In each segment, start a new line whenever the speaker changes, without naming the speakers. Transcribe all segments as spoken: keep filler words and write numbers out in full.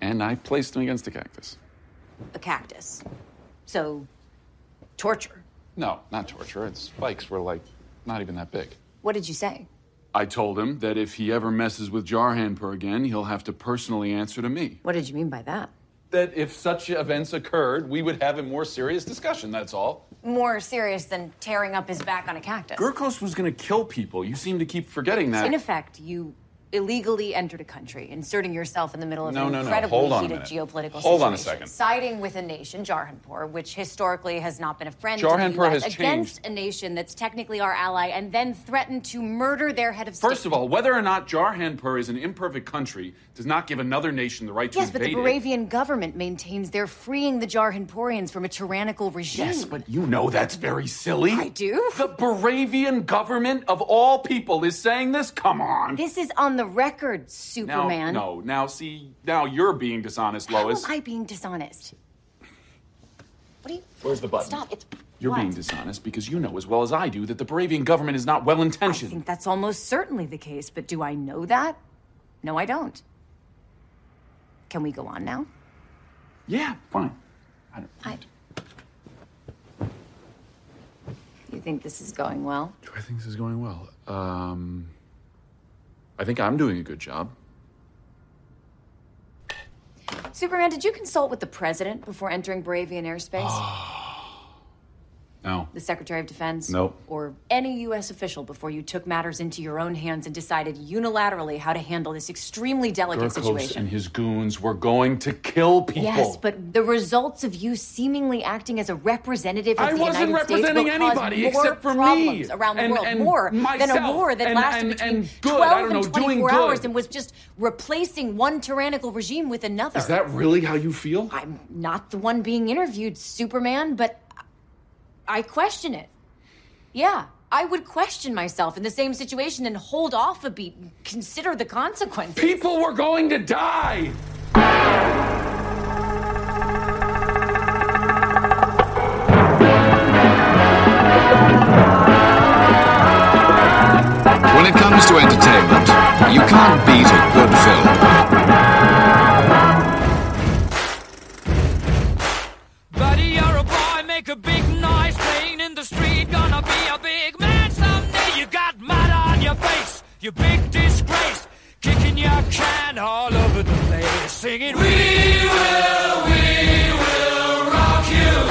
And I placed him against a cactus.
A cactus. So, torture.
No, not torture. Its spikes were, like, not even that big.
What did you say?
I told him that if he ever messes with Jarhanpur again, he'll have to personally answer to me.
What did you mean by that?
That if such events occurred, we would have a more serious discussion, that's all.
More serious than tearing up his back on a cactus.
Gurkos was gonna kill people. You seem to keep forgetting that.
In effect, you illegally entered a country, inserting yourself in the middle of
no,
an
no, no.
incredibly
Hold on
heated
a
geopolitical
Hold
situation.
on a second.
Siding with a nation, Jarhanpur, which historically has not been a friend
Jarhanpur
to the U S,
has
against
changed.
a nation that's technically our ally, and then threatened to murder their head of state.
First of all, whether or not Jarhanpur is an imperfect country does not give another nation the right to
Yes, but
invade
the
it.
Moravian government maintains they're freeing the Jarhanpurians from a tyrannical regime.
Yes, but you know that's very silly.
I do?
The Moravian government, of all people, is saying this? Come on.
This is on the record, Superman.
Now, no, now see, now you're being dishonest, Lois.
How am I being dishonest? What are you...
Where's the button?
Stop, it's...
You're
what?
being dishonest because you know as well as I do that the Moravian government is not
I
well-intentioned.
think that's almost certainly the case, but do I know that? No, I don't. Can we go on now?
Yeah, fine. I don't
I... You think this is going well?
Do I think this is going well? Um, I think I'm doing a good job.
Superman, did you consult with the president before entering Moravian airspace?
No.
The Secretary of Defense?
Nope.
Or any U S official before you took matters into your own hands and decided unilaterally how to handle this extremely delicate
Gurkos
situation?
and his goons were going to kill people.
Yes, but the results of you seemingly acting as a representative of
I
the
wasn't
United States will
representing
cause
anybody
more
except for me.
problems around the
And-
world,
and
more than a
myself.
war that
And-
lasted
and-
between
and good,
twelve
I don't know,
and
doing
twenty-four
good.
hours and was just replacing one tyrannical regime with another.
Is that really how you feel?
I'm not the one being interviewed, Superman, but I question it. Yeah, I would question myself in the same situation and hold off a beat and consider the consequences.
People were going to die!
When it comes to entertainment, you can't beat a good film.
Buddy, you're a boy, make a big noise, playing in the street, gonna be a big man someday. You got mud on your face, you big disgrace, kicking your can all over the place, singing, we will, we will rock you.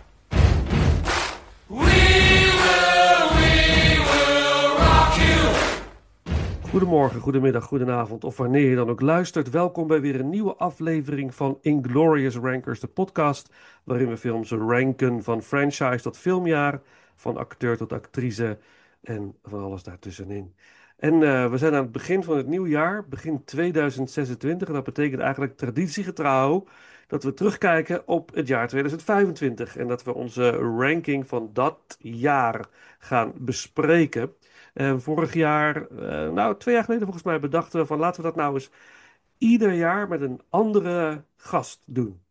We will, we will rock you.
Goedemorgen, goedemiddag, goedenavond of wanneer je dan ook luistert. Welkom bij weer een nieuwe aflevering van Inglorious Rankers, de podcast waarin we films ranken van franchise tot filmjaar, van acteur tot actrice en van alles daartussenin. En uh, we zijn aan het begin van het nieuwjaar, begin tweeduizend zesentwintig. En dat betekent eigenlijk traditiegetrouw dat we terugkijken op het jaar tweeduizend vijfentwintig. En dat we onze ranking van dat jaar gaan bespreken. Uh, vorig jaar, uh, nou twee jaar geleden volgens mij, bedachten we van laten we dat nou eens ieder jaar met een andere gast doen.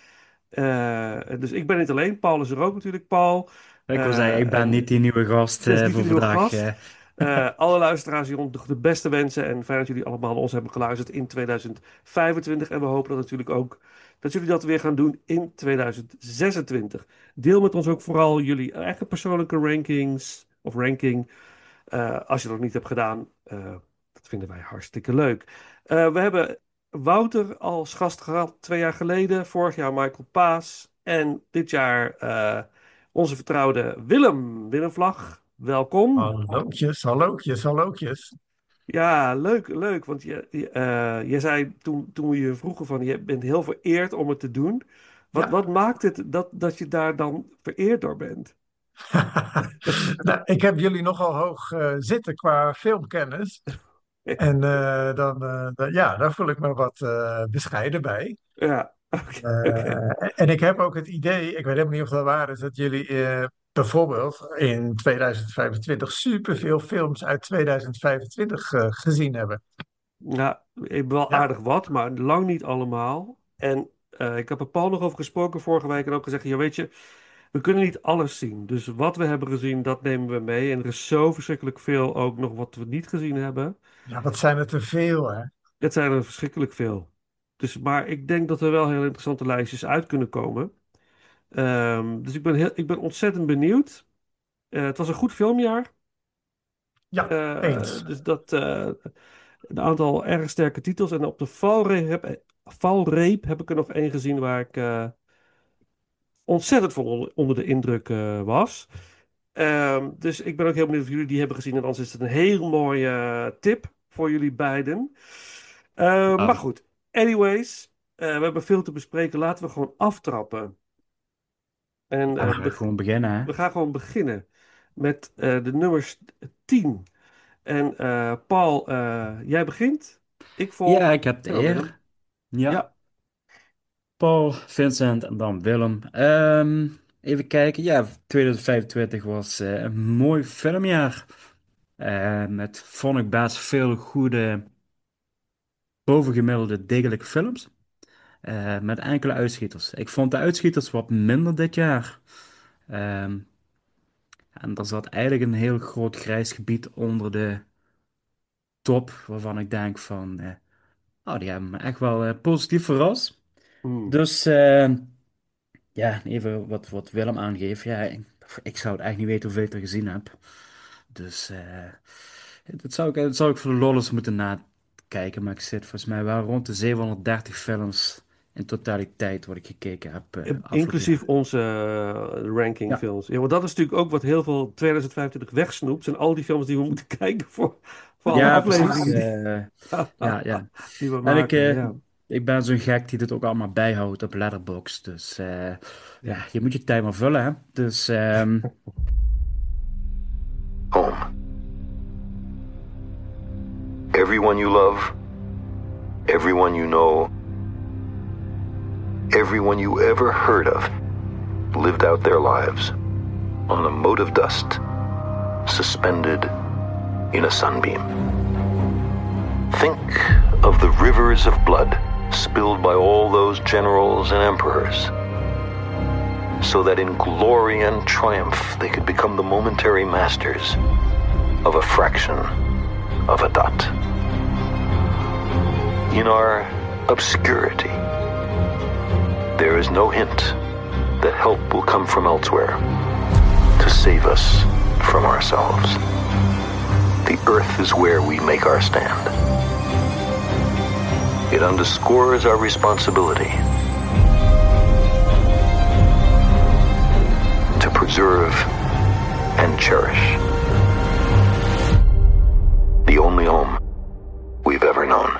Uh, dus ik ben niet alleen, Paul is er ook natuurlijk, Paul.
Ik wil
Uh,
zeggen, ik ben
en-
niet die nieuwe gast
Dus
eh,
niet
voor
die nieuwe
vandaag.
gast.
eh.
Uh, alle luisteraars hier rond de beste wensen en fijn dat jullie allemaal ons hebben geluisterd in tweeduizend vijfentwintig. En we hopen dat natuurlijk ook dat jullie dat weer gaan doen in tweeduizend zesentwintig. Deel met ons ook vooral jullie eigen persoonlijke rankings of ranking. Uh, als je dat nog niet hebt gedaan, uh, dat vinden wij hartstikke leuk. Uh, we hebben Wouter als gast gehad twee jaar geleden. Vorig jaar Michael Paas. En dit jaar uh, onze vertrouwde Willem. Willem Vlag, welkom.
Hallootjes, hallootjes, hallootjes.
Ja, leuk, leuk. Want je, je, uh, je zei toen, toen we je vroegen van je bent heel vereerd om het te doen. Wat,
Ja.
wat maakt het dat, dat je daar dan vereerd door bent?
Nou, ik heb jullie nogal hoog eh, zitten qua filmkennis. En eh, dan, eh, dan- ja, daar voel ik me wat eh, bescheiden bij.
Ja, oké.
Eh, en ik heb ook het idee, ik weet helemaal niet of dat waar is, dat jullie eh, bijvoorbeeld in tweeduizend vijfentwintig superveel films uit tweeduizend vijfentwintig eh, gezien hebben.
Ja, ik ben wel
Ja.
aardig wat, maar lang niet allemaal. En eh, ik heb er Paul nog over gesproken vorige week en ook gezegd, ja weet je, we kunnen niet alles zien. Dus wat we hebben gezien, dat nemen we mee. En er is zo verschrikkelijk veel ook nog wat we niet gezien hebben.
Ja, wat zijn er te veel, hè?
Het zijn er verschrikkelijk veel. Dus, maar ik denk dat er wel heel interessante lijstjes uit kunnen komen. Ehm, dus ik ben, heel, ik ben ontzettend benieuwd. Eh, het was een goed filmjaar.
Ja,
Eh,
eens.
dus dat eh, een aantal erg sterke titels. En op de valreep heb, valreep heb ik er nog één gezien waar ik eh, ontzettend van onder, onder de indruk eh, was. Ehm, dus ik ben ook heel benieuwd of jullie die hebben gezien. En anders is het een heel mooie eh, tip voor jullie beiden. Eh, maar
Ah,
goed, anyways, eh, we hebben veel te bespreken. Laten we gewoon aftrappen. En
ja, we
eh,
gaan
beg-
gewoon beginnen, hè?
we gaan gewoon beginnen met eh, de nummers tien. En eh, Paul, eh, jij begint. Ik
Ja,
volg.
ik heb de
En dan Willem.
eer. Ja,
Ja.
Paul, Vincent en dan Willem. Ehm, even kijken. Ja, tweeduizend vijfentwintig was eh, een mooi filmjaar. Eh, met, vond ik, best veel goede, bovengemiddelde, degelijke films. Eh, met enkele uitschieters. Ik vond de uitschieters wat minder dit jaar. Ehm, en er zat eigenlijk een heel groot grijs gebied onder de top, waarvan ik denk van, eh, oh, die hebben me echt wel eh, positief verrast.
Hmm.
Dus eh, ja, even wat, wat Willem aangeeft. Ja, ik, ik zou het echt niet weten hoeveel ik er gezien heb. Dus eh, dat zou ik, dat zou ik voor de lol eens moeten nakijken. Maar ik zit volgens mij wel rond de zevenhonderddertig films in totaliteit wat ik gekeken heb eh, afgelopen
Inclusief
jaar.
onze uh,
Ja,
rankingfilms. Ja, want dat is natuurlijk ook wat heel veel tweeduizend vijfentwintig wegsnoept. Zijn al die films die we moeten kijken voor, voor alle
ja, precies.
afleveringen die,
eh, ja, ja.
die we
En ik,
maken.
eh,
Ja,
ik ben zo'n gek die dit ook allemaal bijhoudt op Letterboxd. Dus eh, ja,
ja.
je moet je tijd maar vullen, hè. Dus ehm,
Home. Everyone you love, everyone you know, everyone you ever heard of lived out their lives on a mote of dust, suspended in a sunbeam. Think of the rivers of blood spilled by all those generals and emperors, so that in glory and triumph they could become the momentary masters of a fraction of a dot. In our obscurity, there is no hint that help will come from elsewhere to save us from ourselves. The earth is where we make our stand. It underscores our responsibility to preserve and cherish the only home we've ever known.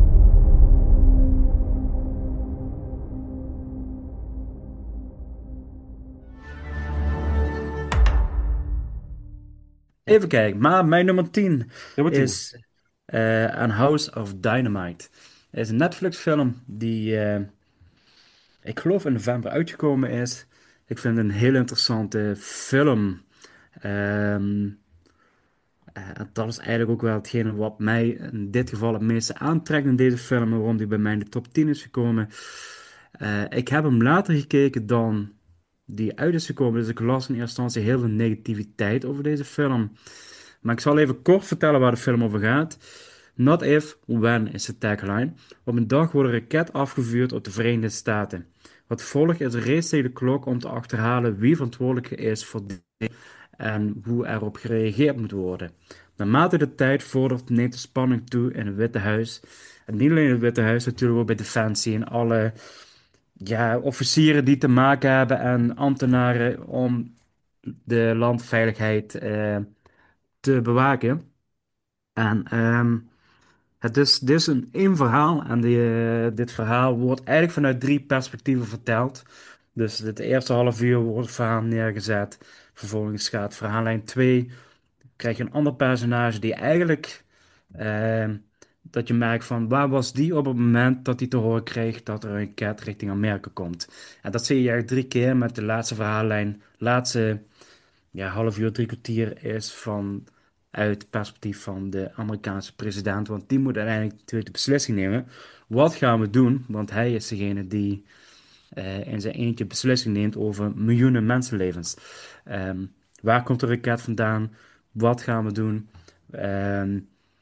even kijken. Maar mijn nummer tien
Nummer tien.
is eh A House of Dynamite. Het is een Netflix-film die, eh, ik geloof, in november uitgekomen is. Ik vind het een heel interessante film. Ehm, eh, dat is eigenlijk ook wel hetgene wat mij in dit geval het meeste aantrekt in deze film, en waarom die bij mij in de top tien is gekomen. Eh, ik heb hem later gekeken dan die uit is gekomen, dus ik las in eerste instantie heel veel negativiteit over deze film. Maar ik zal even kort vertellen waar de film over gaat. Not if, when is de tagline. Op een dag wordt een raket afgevuurd op de Verenigde Staten. Wat volgt is een race tegen de klok om te achterhalen wie verantwoordelijk is voor dit en hoe erop gereageerd moet worden. Naarmate de tijd vordert, neemt de spanning toe in het Witte Huis. En niet alleen in het Witte Huis, natuurlijk ook bij Defensie en alle ja, officieren die te maken hebben en ambtenaren om de landveiligheid eh, te bewaken. En ehm, het is, dit is een één verhaal en die, eh, dit verhaal wordt eigenlijk vanuit drie perspectieven verteld. Dus het eerste half uur wordt het verhaal neergezet. Vervolgens gaat verhaallijn twee, krijg je een ander personage die eigenlijk, ehm, dat je merkt van waar was die op het moment dat hij te horen kreeg dat er een raket richting Amerika komt. En dat zie je eigenlijk drie keer met de laatste verhaallijn, laatste ja, half uur, drie kwartier is van uit het perspectief van de Amerikaanse president. Want die moet uiteindelijk natuurlijk de beslissing nemen. Wat gaan we doen? Want hij is degene die eh, in zijn eentje beslissing neemt over miljoenen mensenlevens. Ehm, waar komt de raket vandaan? Wat gaan we doen? Ehm,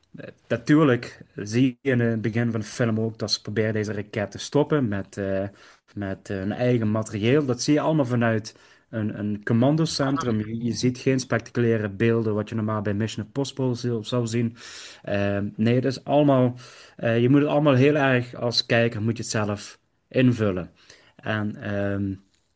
Natuurlijk zie je in het begin van de film ook dat ze proberen deze raket te stoppen met, eh, met hun eigen materieel. Dat zie je allemaal vanuit een, een commandocentrum. Je, je ziet geen spectaculaire beelden wat je normaal bij Mission Impossible zou, zou zien. Eh, nee, het is allemaal, eh, je moet het allemaal heel erg als kijker moet je het zelf invullen. En ehm,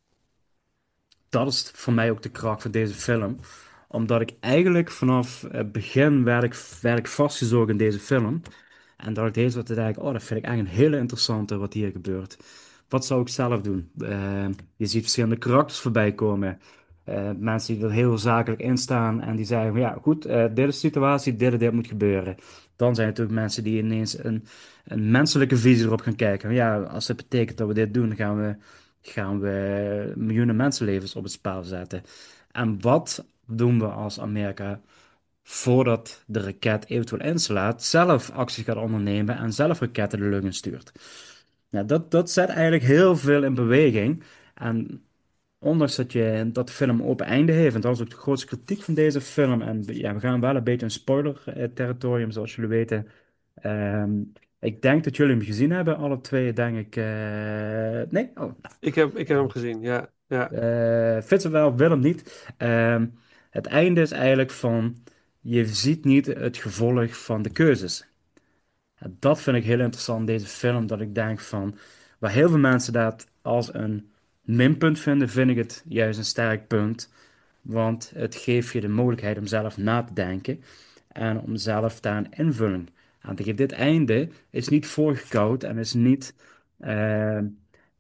dat is voor mij ook de kracht van deze film. Omdat ik eigenlijk vanaf het begin werd ik, werd ik vastgezogen in deze film. En dat ik deze wat te denken, oh, dat vind ik eigenlijk een hele interessante wat hier gebeurt. Wat zou ik zelf doen? Eh, je ziet verschillende karakters voorbij komen. Eh, mensen die er heel zakelijk in staan en die zeggen, ja goed, eh, dit is de situatie, dit en dit moet gebeuren. Dan zijn er natuurlijk mensen die ineens een, een menselijke visie erop gaan kijken. Ja, als dat betekent dat we dit doen, dan gaan we, gaan we miljoenen mensenlevens op het spel zetten. En wat doen we als Amerika voordat de raket eventueel inslaat, zelf actie gaat ondernemen en zelf raketten de lucht in stuurt? Ja, dat, dat zet eigenlijk heel veel in beweging. En ondanks dat, je, dat de film een open einde heeft, en dat is ook de grootste kritiek van deze film, en ja, we gaan wel een beetje een spoiler-territorium, zoals jullie weten. Ehm, ik denk dat jullie hem gezien hebben, alle twee, denk ik. eh, Nee? Oh,
Ik heb, ik heb hem gezien, ja. Ja.
eh Fitz wel, Willem niet. Ehm, het einde is eigenlijk van, je ziet niet het gevolg van de keuzes. En dat vind ik heel interessant in deze film, dat ik denk van, waar heel veel mensen dat als een minpunt vinden, vind ik het juist een sterk punt. Want het geeft je de mogelijkheid om zelf na te denken en om zelf daar een invulling aan te geven. Dit einde is niet voorgekoud en is niet eh, eh,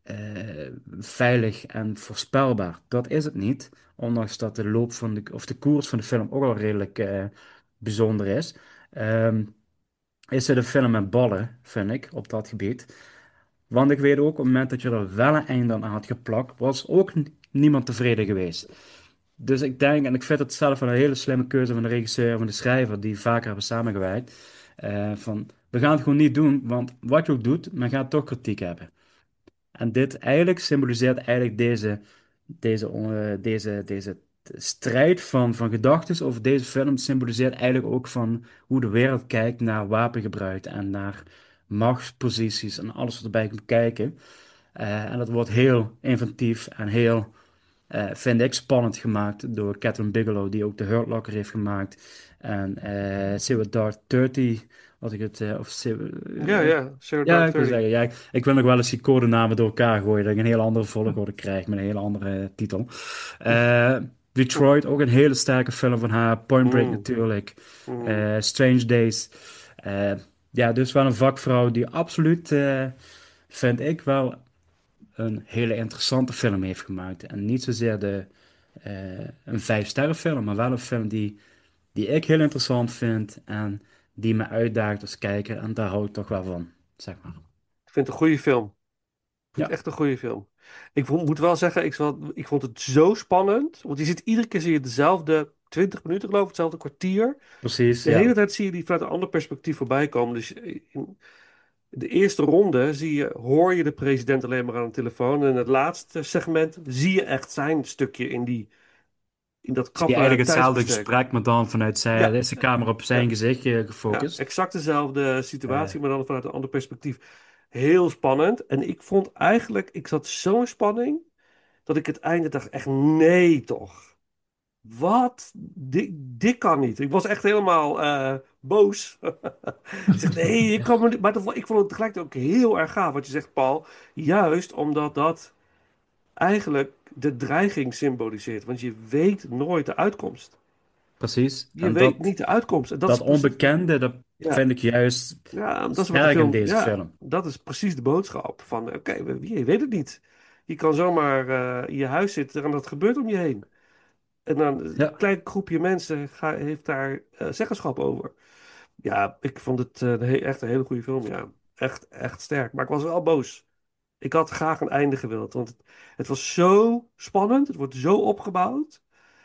veilig en voorspelbaar. Dat is het niet, ondanks dat de loop van de, of de koers van de film ook al redelijk eh, bijzonder is. Ehm, is het een film met ballen, vind ik, op dat gebied. Want ik weet ook, op het moment dat je er wel een einde aan had geplakt, was ook n- niemand tevreden geweest. Dus ik denk, en ik vind het zelf wel een hele slimme keuze van de regisseur, van de schrijver, die vaker hebben samengewerkt, eh, van, we gaan het gewoon niet doen, want wat je ook doet, men gaat toch kritiek hebben. En dit eigenlijk symboliseert eigenlijk deze, deze, eh, deze, deze strijd van, van gedachten over deze film, symboliseert eigenlijk ook van hoe de wereld kijkt naar wapengebruik en naar machtsposities en alles wat erbij komt kijken. Eh, en dat wordt heel inventief en heel, eh, vind ik, spannend gemaakt door Catherine Bigelow, die ook de Hurt Locker heeft gemaakt. En eh Zero Dark dertig, als ik het, eh, of Zero-
Ja,
eh,
ja. Zero
ja,
Dark
ik wil
Thirty.
zeggen, ja, ik, ik wil nog wel eens die codenamen door elkaar gooien, dat ik een hele andere volgorde krijg met een hele andere eh, titel. Eh, Detroit, ook een hele sterke film van haar. Point Break
Mm,
natuurlijk.
mm.
Eh, Strange Days. Eh, ja, dus wel een vakvrouw die absoluut, eh, vind ik wel, een hele interessante film heeft gemaakt. En niet zozeer de, eh, een vijf-sterren film, maar wel een film die, die ik heel interessant vind en die me uitdaagt als kijker. En daar hou ik toch wel van, zeg maar.
Ik vind het een goede film. Ik vind
Ja,
het echt een goede film. Ik vond- moet wel zeggen, ik, wel- ik vond het zo spannend. Want je ziet iedere keer zie je dezelfde twintig minuten geloof ik, hetzelfde kwartier.
precies,
De hele
ja.
tijd zie je die vanuit een ander perspectief voorbij komen. Dus in de eerste ronde zie je, hoor je de president alleen maar aan de telefoon. En in het laatste segment zie je echt zijn stukje in, die, in dat
Zie je
krappe
eigenlijk hetzelfde
tijdsbestek.
gesprek, maar dan vanuit zijn,
Ja,
is de camera op zijn
ja,
gezicht eh,
ja,
gefocust.
exact dezelfde
Eh,
situatie, maar dan vanuit een ander perspectief. Heel spannend. En ik vond eigenlijk, ik zat zo'n spanning, dat ik het einde dacht, echt nee toch. Wat? Dit, dit kan niet. Ik was echt helemaal eh, boos. Ik zeg, nee, ik kan me niet. Maar dat- ik vond het tegelijkertijd ook heel erg gaaf wat je zegt, Paul. Juist omdat dat eigenlijk de dreiging symboliseert. Want je weet nooit de uitkomst.
precies.
Je
En
weet
dat,
niet de uitkomst. En dat
dat
is precies.
onbekende, dat
Ja,
vind ik juist
ja, dat is wat de
sterk in
film.
deze
Ja,
film.
dat is precies de boodschap. Van, oké, we- je weet het niet. Je kan zomaar eh, in je huis zitten en dat gebeurt om je heen. En dan een
Ja,
klein groepje mensen ga- heeft daar eh, zeggenschap over. Ja, ik vond het eh, een he- echt een hele goede film. Ja, echt, echt sterk. Maar ik was wel boos. Ik had graag een einde gewild. Want het, het was zo spannend. Het wordt zo opgebouwd.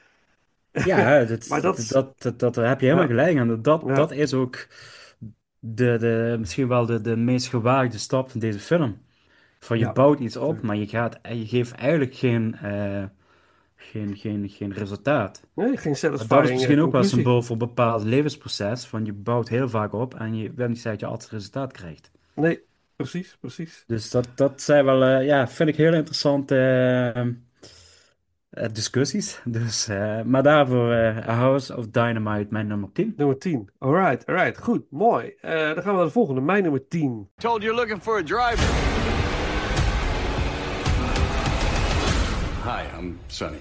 ja
Maar
dat,
dat
dat,
is.
dat, dat, dat- daar heb je helemaal
Ja,
gelijk aan. Dat, dat
ja,
is ook de, de, misschien wel de, de meest gewaagde stap van deze film. Van je
ja,
bouwt iets op,
absoluut.
maar je gaat, je geeft eigenlijk geen, eh, geen, geen, geen resultaat.
Nee, geen
Maar dat is
satisfying eh,
misschien ook wel een
conclusie.
symbool voor een bepaald levensproces. Van je bouwt heel vaak op en je wil niet zeggen dat je altijd resultaat krijgt.
Nee, precies, precies.
Dus dat, dat zijn wel, eh, ja, vind ik heel interessante eh, eh, discussies. Dus, eh, maar daarvoor eh, A House of Dynamite, mijn nummer tien.
Nummer tien. Alright, alright. Goed, mooi. Eh, dan gaan we naar de volgende. Mijn nummer tien.
Told you're looking for a driver. Hi, I'm Sonny.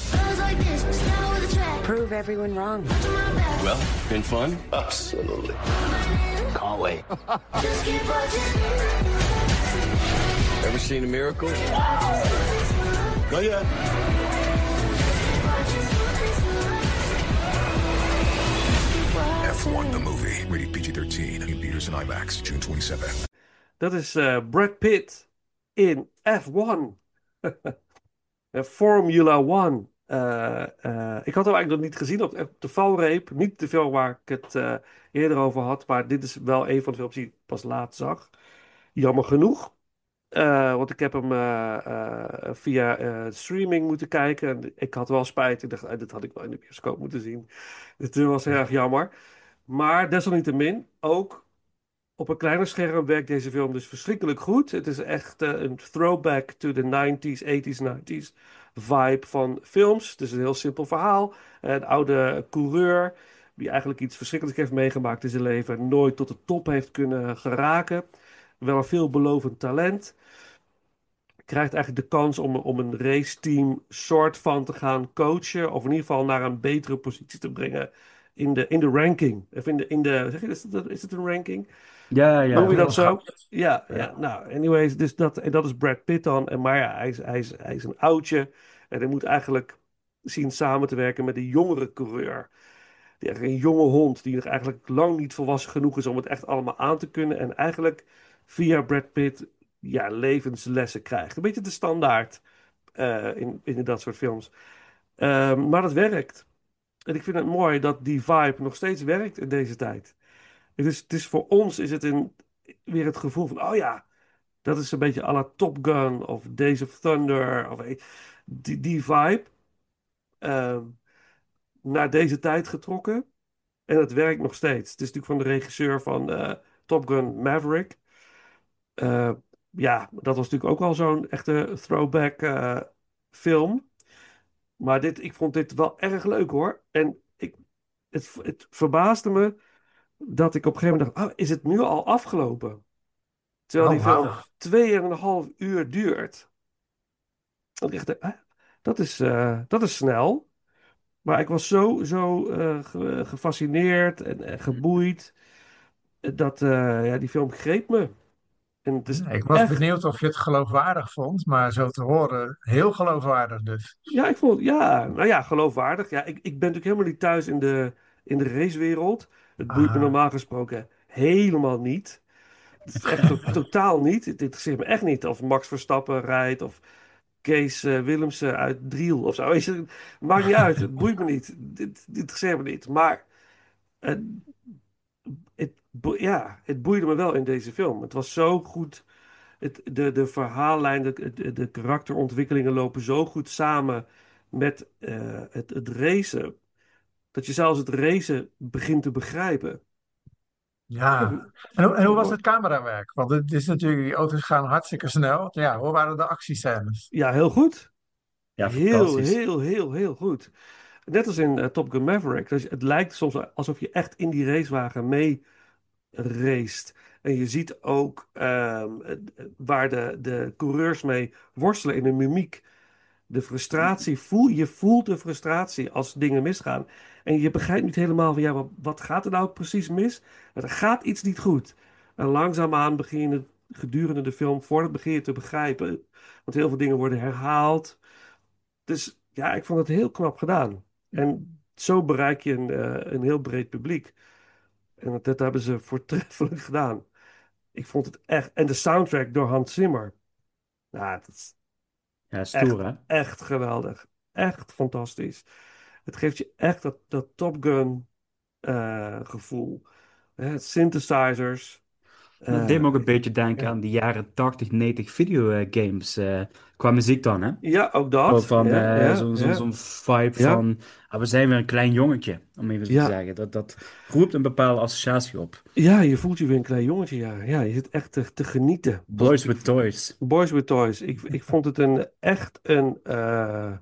Prove everyone wrong.
Well, been fun? Absolutely. Can't wait. Ever seen a miracle? Not yet.
F one, the movie. Rated P G thirteen. In theaters and IMAX. June twenty-seventh.
Dat is eh, Brad Pitt in F one. Eh, Formula One. Eh, eh, ik had hem eigenlijk nog niet gezien op, op de valreep. Niet de film waar ik het eh, eerder over had. Maar dit is wel een van de films die ik pas laat zag. Jammer genoeg. Eh, want ik heb hem eh, eh, via eh, streaming moeten kijken. En ik had wel spijt. Ik dacht, eh, dit had ik wel in de bioscoop moeten zien. Het was heel erg jammer. Maar desalniettemin, ook op een kleiner scherm werkt deze film dus verschrikkelijk goed. Het is echt eh, een throwback to the nineties, eighties, nineties vibe van films. Het is een heel simpel verhaal. Een oude coureur die eigenlijk iets verschrikkelijks heeft meegemaakt in zijn leven en nooit tot de top heeft kunnen geraken. Wel een veelbelovend talent. Krijgt eigenlijk de kans om, om een raceteam soort van te gaan coachen. Of in ieder geval naar een betere positie te brengen in de, in de ranking. Of in de, in de, zeg je, is het, is het een ranking?
Ja, ja.
Noem je dat
Ja.
zo? Ja, ja.
Ja.
Nou, anyways, dus dat, en dat is Brad Pitt dan. En, maar ja, hij is, hij, is, hij is een oudje. En hij moet eigenlijk zien samen te werken met een jongere coureur. Die eigenlijk een jonge hond, die nog eigenlijk lang niet volwassen genoeg is om het echt allemaal aan te kunnen. En eigenlijk via Brad Pitt ja, levenslessen krijgt. Een beetje de standaard eh, in, in dat soort films. Ehm, maar dat werkt. En ik vind het mooi dat die vibe nog steeds werkt in deze tijd. Het is, het is voor ons is het een, weer het gevoel van, oh ja, dat is een beetje à la Top Gun of Days of Thunder. Of, eh, die, die vibe ehm, naar deze tijd getrokken. En het werkt nog steeds. Het is natuurlijk van de regisseur van eh, Top Gun Maverick. Eh, ja, dat was natuurlijk ook al zo'n echte throwback eh, film. Maar dit, ik vond dit wel erg leuk hoor. En ik, het, het verbaasde me dat ik op een gegeven moment dacht, oh, is het nu al afgelopen? Terwijl die
Oh,
film
wauw.
twee en een half uur duurt. Dat ik dacht, hè, dat is, eh, dat is snel. Maar ik was zo, zo eh, ge- gefascineerd en, en geboeid. eh, Dat eh, ja, die film greep me. En het is
Ik was
echt.
benieuwd of je het geloofwaardig vond, maar zo te horen, heel geloofwaardig dus.
Ja, ik vond. Ja, nou ja, geloofwaardig. Ja, ik, ik ben natuurlijk helemaal niet thuis in de, in de racewereld. Het boeit me
Ah,
normaal gesproken helemaal niet. Het is echt to- totaal niet. Het interesseert me echt niet of Max Verstappen rijdt of Kees eh, Willemsen uit Driel of zo. Weet je, het maakt niet uit. Het boeit me niet. Dit, dit interesseert me niet. Maar eh, het, bo- ja, het boeide me wel in deze film. Het was zo goed. Het, de, de verhaallijn, de, de, de karakterontwikkelingen lopen zo goed samen met eh, het, het racen. Dat je zelfs het racen begint te begrijpen.
ja. En, hoe- en hoe was het camerawerk? Want het is natuurlijk, die auto's gaan hartstikke snel. Ja, hoe waren de actiescènes?
Ja, heel goed.
Ja,
Heel,
fantastisch.
heel, heel, heel goed. Net als in eh, Top Gun Maverick. Dus het lijkt soms alsof je echt in die racewagen mee raced. En je ziet ook ehm, eh, waar de, de coureurs mee worstelen in de mimiek. De frustratie, voel, je voelt de frustratie als dingen misgaan. En je begrijpt niet helemaal van, ja, wat, wat gaat er nou precies mis? Er gaat iets niet goed. En langzaamaan begin je het gedurende de film, voordat begin je te begrijpen. Want heel veel dingen worden herhaald. Dus ja, ik vond het heel knap gedaan. En zo bereik je een, eh, een heel breed publiek. En dat, dat hebben ze voortreffelijk gedaan. Ik vond het echt. En de soundtrack door Hans Zimmer. Nou, dat is
Ja,
echt,
stoer hè?
echt geweldig. Echt fantastisch. Het geeft je echt dat, dat Top Gun eh, gevoel. Hè, synthesizers.
Dat deed me ook een beetje denken aan die jaren tachtig, negentig videogames. eh qua muziek dan, hè?
Ja, ook
Zo
dat.
van
Ja,
eh,
ja,
zo'n zo'n
ja.
zo'n vibe
Ja,
van, ah, we zijn weer een klein jongetje, om even zo te
ja.
zeggen. Dat, dat roept een bepaalde associatie op.
Ja, je voelt je weer een klein jongetje, ja. Ja, je zit echt te, te genieten. Dat is
Boys with
natuurlijk
Toys.
Boys with Toys. Ik, ik vond het een, echt een, eh,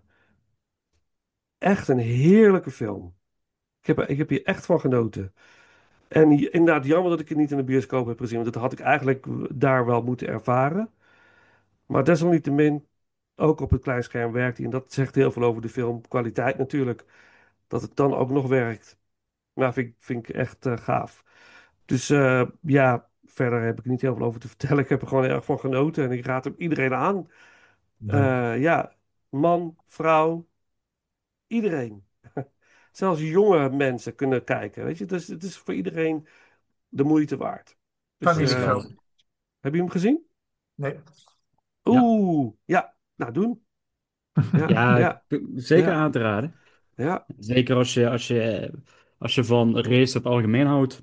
echt een heerlijke film. Ik heb, er- ik heb hier echt van genoten. En je- inderdaad, jammer dat ik het niet in de bioscoop heb gezien, want dat had ik eigenlijk daar wel moeten ervaren. Maar desalniettemin, ook op het kleinscherm werkt hij. En dat zegt heel veel over de filmkwaliteit natuurlijk. Dat het dan ook nog werkt. Nou, vind ik, vind ik echt eh, gaaf. Dus eh, ja, verder heb ik er niet heel veel over te vertellen. Ik heb er gewoon erg van genoten en ik raad hem iedereen aan.
Ja.
Eh, ja, man, vrouw, iedereen. Zelfs jonge mensen kunnen kijken, weet je. Dus het is voor iedereen de moeite waard. Dus
Is
eh,
wel.
Familiefilm.
heb je hem gezien?
Nee.
Ja,
Oeh, ja, nou doen. Ja,
ja,
ja,
k- zeker
ja,
aan te raden.
ja,
Zeker als je, als je, als je van race op het algemeen houdt,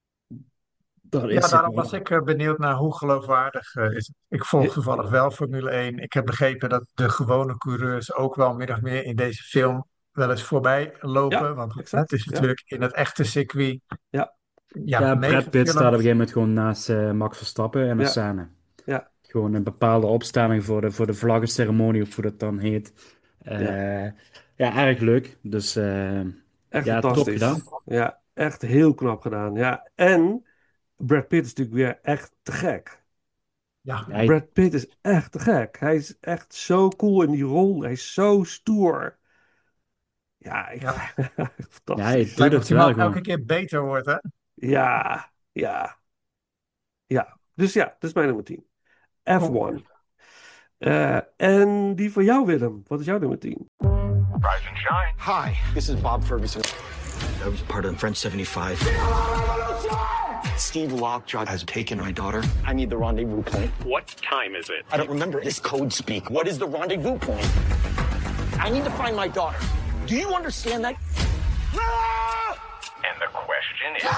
dan
Ja,
is dit
daarom was
wel.
ik eh, benieuwd naar hoe geloofwaardig eh, is het. Ik volg
ja,
toevallig wel Formule één. Ik heb begrepen dat de gewone coureurs ook wel min of meer in deze film wel eens voorbij
ja,
lopen. Want het
exact.
is
Ja,
natuurlijk in het echte circuit,
ja,
ja,
Ja, Brad Pitt staat op een
meegefilmd.
gegeven moment gewoon naast eh, Max Verstappen in een
ja,
scène.
ja,
Gewoon een bepaalde opstelling voor de, voor de vlaggenceremonie, of hoe dat dan heet.
ja.
Eh, ja, erg leuk. Dus eh,
Echt
ja, top gedaan.
fantastisch. Ja, echt heel knap gedaan. Ja, en Brad Pitt is natuurlijk weer echt te gek.
Ja,
Hij,
Brad Pitt is echt te gek. Hij is echt zo cool in die rol. Hij is zo stoer. Ja, ik,
ja.
ja, hij
Het
fantastisch.
doet
lijkt me
het
dat die man
wel
elke
gewoon.
keer beter wordt, hè?
Ja, ja, ja. Dus ja, dat is mijn nummer tien.
Cool.
F één. Eh, en die van jou, Willem. Wat is jouw nummer tien?
Hi, this is Bob Ferguson. I was part of French seventy-five. Steve Lockjaw has taken my daughter. I need the rendezvous point.
What time is it?
I don't remember this code speak. What is the rendezvous point? I need to find my daughter. Do you understand that?
And the question is,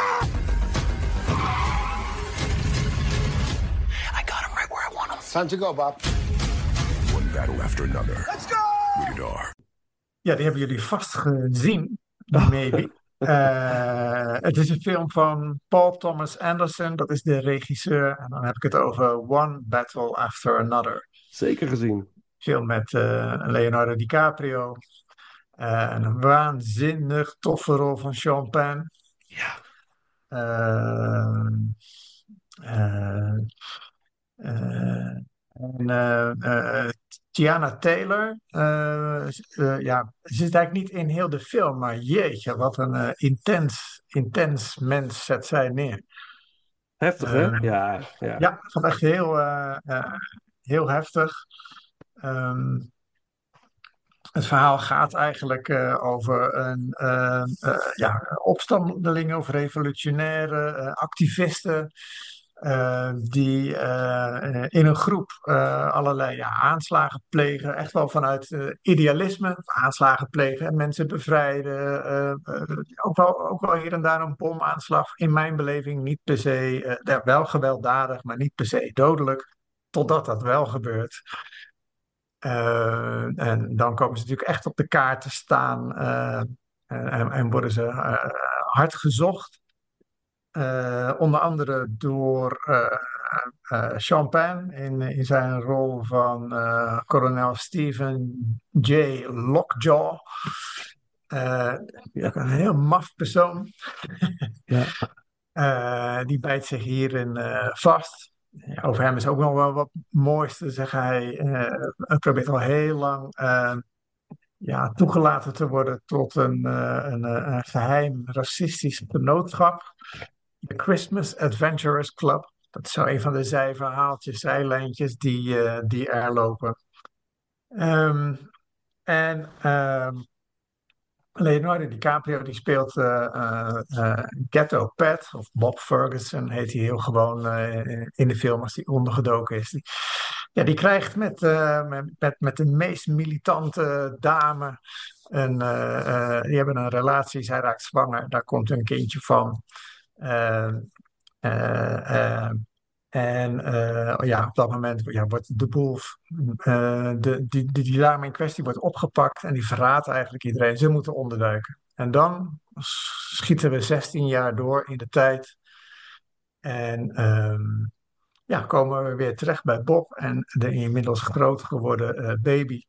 I got him right where I want him.
Time to go, Bob. One battle after another. Let's go! Rated R.
Ja, die hebben jullie vast gezien, maybe. Eh, het is een film van Paul Thomas Anderson, dat is de regisseur. En dan heb ik het over One Battle After Another.
Zeker gezien.
Film met eh, Leonardo DiCaprio. Eh, een waanzinnig toffe rol van Sean Penn.
Ja.
Eh, eh, eh, en eh, eh, Tiana Taylor, eh, eh, ja, ze zit eigenlijk niet in heel de film, maar jeetje, wat een eh, intens, intens mens zet zij neer.
Heftig, hè?
Eh,
Ja, ja.
ja, ik vond het echt heel, eh, eh, heel heftig. Ehm, het verhaal gaat eigenlijk eh, over een eh, eh, ja, opstandelingen of revolutionaire eh, activisten. eh, die eh, in een groep eh, allerlei ja, aanslagen plegen. Echt wel vanuit eh, idealisme. Aanslagen plegen en mensen bevrijden. eh, eh, ook, wel, ook wel hier en daar een bomaanslag. In mijn beleving niet per se, eh, ja, wel gewelddadig, maar niet per se dodelijk. Totdat dat wel gebeurt. Uh, en dan komen ze natuurlijk echt op de kaart te staan uh, en, en, worden ze uh, hard gezocht. Uh, onder andere door uh, uh, Sean Penn in, in zijn rol van uh, kolonel Stephen J. Lockjaw. Uh, ja. Een heel maf persoon.
Ja.
uh, die bijt zich hierin uh, vast. Ja, over hem is ook nog wel wat moois te zeggen. Hij uh, probeert al heel lang uh, ja, toegelaten te worden tot een, uh, een, een geheim racistisch genootschap. De Christmas Adventurers Club. Dat is zo een van de zijverhaaltjes, zijlijntjes die, uh, die er lopen. Um, en um, Leonardo DiCaprio die speelt uh, uh, uh, Ghetto Pat, of Bob Ferguson heet hij heel gewoon uh, in de film als hij ondergedoken is. Die, ja, die krijgt met, uh, met, met de meest militante dame, een, uh, uh, die hebben een relatie, zij raakt zwanger, daar komt een kindje van. Uh, uh, uh, En eh, ja, op dat moment ja, wordt de boel, eh, de, die, die, die dame in kwestie wordt opgepakt en die verraadt eigenlijk iedereen. Ze moeten onderduiken. En dan schieten we zestien jaar door in de tijd. En ehm, ja, komen we weer terecht bij Bob en de inmiddels groot geworden eh, baby.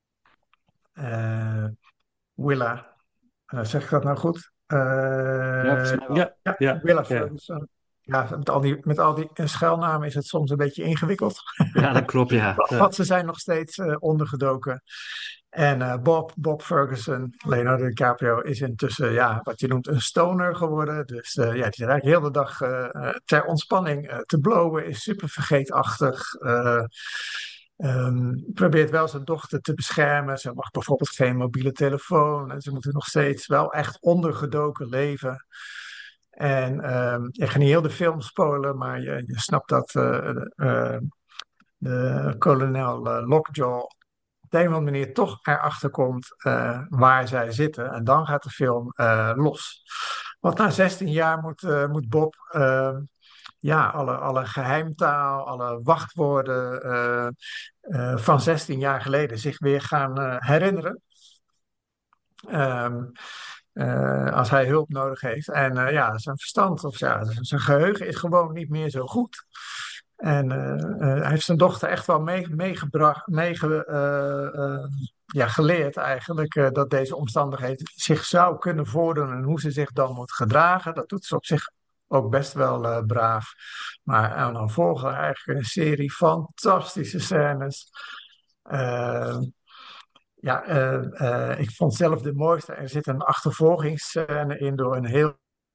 eh, Willa. Eh, zeg ik dat nou goed?
Ja, volgens
Eh,
mij wel.
Ja,
ja,
ja,
Willa
ja.
Ferguson. Ja, met al die, met al die eh, schuilnamen is het soms een beetje ingewikkeld.
Ja, dat klopt, ja.
Ja.
Want ze zijn nog steeds eh, ondergedoken. En eh, Bob, Bob Ferguson, Leonardo DiCaprio, is intussen ja, wat je noemt een stoner geworden. Dus eh, ja, die is eigenlijk heel de dag eh, eh, ter ontspanning eh, te blowen, is super vergeetachtig. eh, ehm, probeert wel zijn dochter te beschermen. Ze mag bijvoorbeeld geen mobiele telefoon. En ze moeten nog steeds wel echt ondergedoken leven. En ehm, ik ga niet heel de film spoilen, maar je, je snapt dat eh, eh, de kolonel eh, Lockjaw op de een of andere manier toch erachter komt eh, waar zij zitten. En dan gaat de film eh, los. Want na zestien jaar moet, eh, moet Bob eh, ja, alle, alle geheimtaal, alle wachtwoorden eh, eh, van zestien jaar geleden zich weer gaan eh, herinneren. Ehm, eh, als hij hulp nodig heeft. En eh, ja, zijn verstand of ja, zijn geheugen is gewoon niet meer zo goed. En eh, eh, hij heeft zijn dochter echt wel mee- meegebracht, meege, eh, eh, ja, geleerd eigenlijk eh, dat deze omstandigheid zich zou kunnen voordoen en hoe ze zich dan moet gedragen. Dat doet ze op zich ook best wel eh, braaf. Maar en dan volgen er eigenlijk een serie fantastische scènes. Eh, ja, eh, eh, ik vond zelf de mooiste. Er zit een achtervolgingsscène in door een heel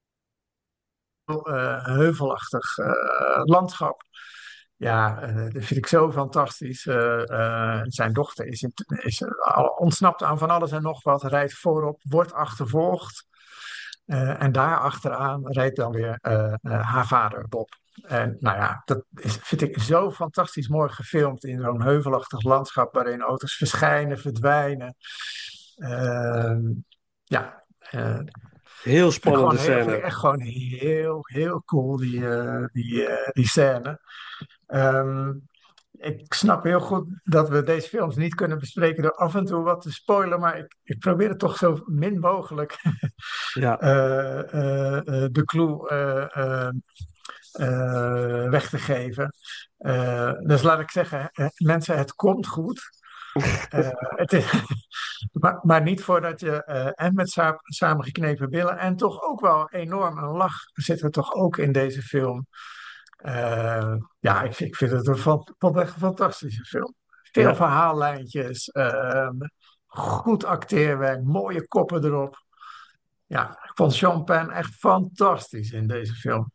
eh, heuvelachtig eh, landschap. Ja, eh, dat vind ik zo fantastisch. Eh, eh, zijn dochter is, in- is al ontsnapt aan van alles en nog wat, rijdt voorop, wordt achtervolgd. Eh, en daar achteraan rijdt dan weer eh, eh, haar vader, Bob. En nou ja, dat is, vind ik zo fantastisch mooi gefilmd in zo'n heuvelachtig landschap waarin auto's verschijnen, verdwijnen. Ehm, ja, eh,
Heel
vind ik
spannende
gewoon heel, vind ik
scène.
echt gewoon heel, heel cool, die, eh, die, eh, die scène. Ehm, ik snap heel goed dat we deze films niet kunnen bespreken door af en toe wat te spoilen, maar ik, ik probeer het toch zo min mogelijk
Ja,
eh, eh, eh, de clue eh, eh, eh, weg te geven. Eh, dus laat ik zeggen, eh, mensen, het komt goed. Eh, het is, maar, maar niet voordat je eh, en met sa- samengeknepen billen en toch ook wel enorm een lach zit er toch ook in deze film. Eh, ja, ik, vind- ik vind het een, fan- wat echt een fantastische film. Veel
ja.
verhaallijntjes, eh, goed acteerwerk, mooie koppen erop. Ja, ik vond Sean Penn echt fantastisch in deze film.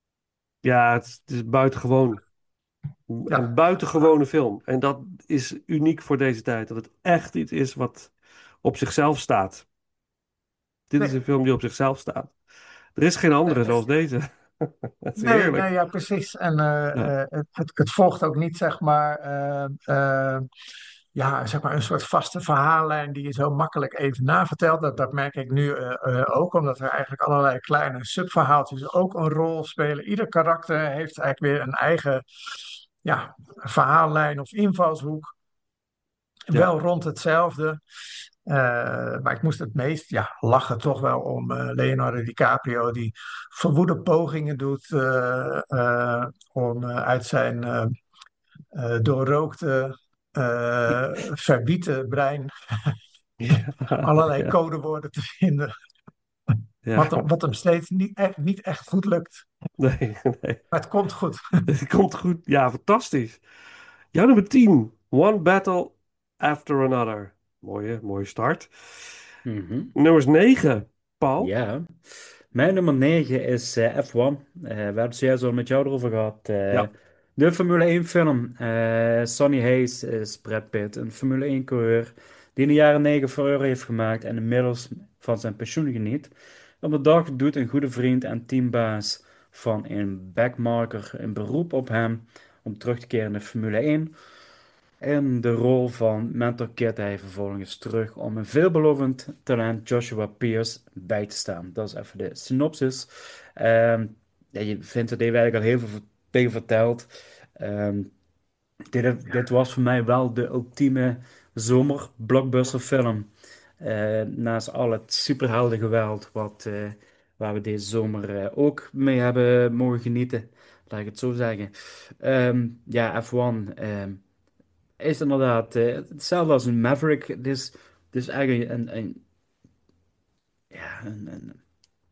Ja, het is, het is buitengewoon. Een
Ja,
buitengewone film. En dat is uniek voor deze tijd. Dat het echt iets is wat op zichzelf staat. Dit is
nee,
een film die op zichzelf staat. Er is geen andere
nee,
zoals deze. Het is
nee, nee,
heerlijk.
ja, precies. En
Ja,
eh, eh, het, het, het volgt ook niet, zeg maar, eh, eh, ja, zeg maar, een soort vaste verhaallijn die je zo makkelijk even navertelt. Dat, dat merk ik nu eh, eh, ook, omdat er eigenlijk allerlei kleine subverhaaltjes ook een rol spelen. Ieder karakter heeft eigenlijk weer een eigen, ja, verhaallijn of invalshoek.
ja,
Wel rond hetzelfde. Eh, maar ik moest het meest ja, lachen toch wel om eh, Leonardo DiCaprio, die verwoede pogingen doet eh, eh, om eh, uit zijn eh, eh, doorrookte, eh verbieten brein
ja,
allerlei
ja,
codewoorden te vinden. Wat, hem-
ja.
wat hem steeds niet echt, niet echt goed lukt.
Nee, nee.
Maar het komt goed.
Het komt goed. Ja, fantastisch. Jouw nummer tien. One Battle After Another. Mooie, mooie start.
Mhm.
Nummers negen. Paul.
Ja. Mijn nummer negen is eh, F één. Eh, we hebben het zojuist al met jou erover gehad. Eh,
Ja,
de Formule één film. Eh Sonny Hayes is Brad Pitt, een Formule één coureur die in de jaren negentig voor heeft gemaakt en inmiddels van zijn pensioen geniet. Op de dag doet een goede vriend en teambaas van een backmarker een beroep op hem om terug te keren in de Formule één. In de rol van mentor keert hij vervolgens terug om een veelbelovend talent Joshua Pierce bij te staan. Dat is even de synopsis. Ehm, ja, je vindt het eigenlijk al heel veel tegen verteld. Ehm, dit, dit was voor mij wel de ultieme zomer-blockbuster-film. Eh, naast al het superheldengeweld wat, eh, waar we deze zomer eh, ook mee hebben mogen genieten. Laat ik het zo zeggen. Ehm, ja, F één ehm, is inderdaad eh, hetzelfde als een Maverick. Het is, het is eigenlijk een, een, ja, een, een,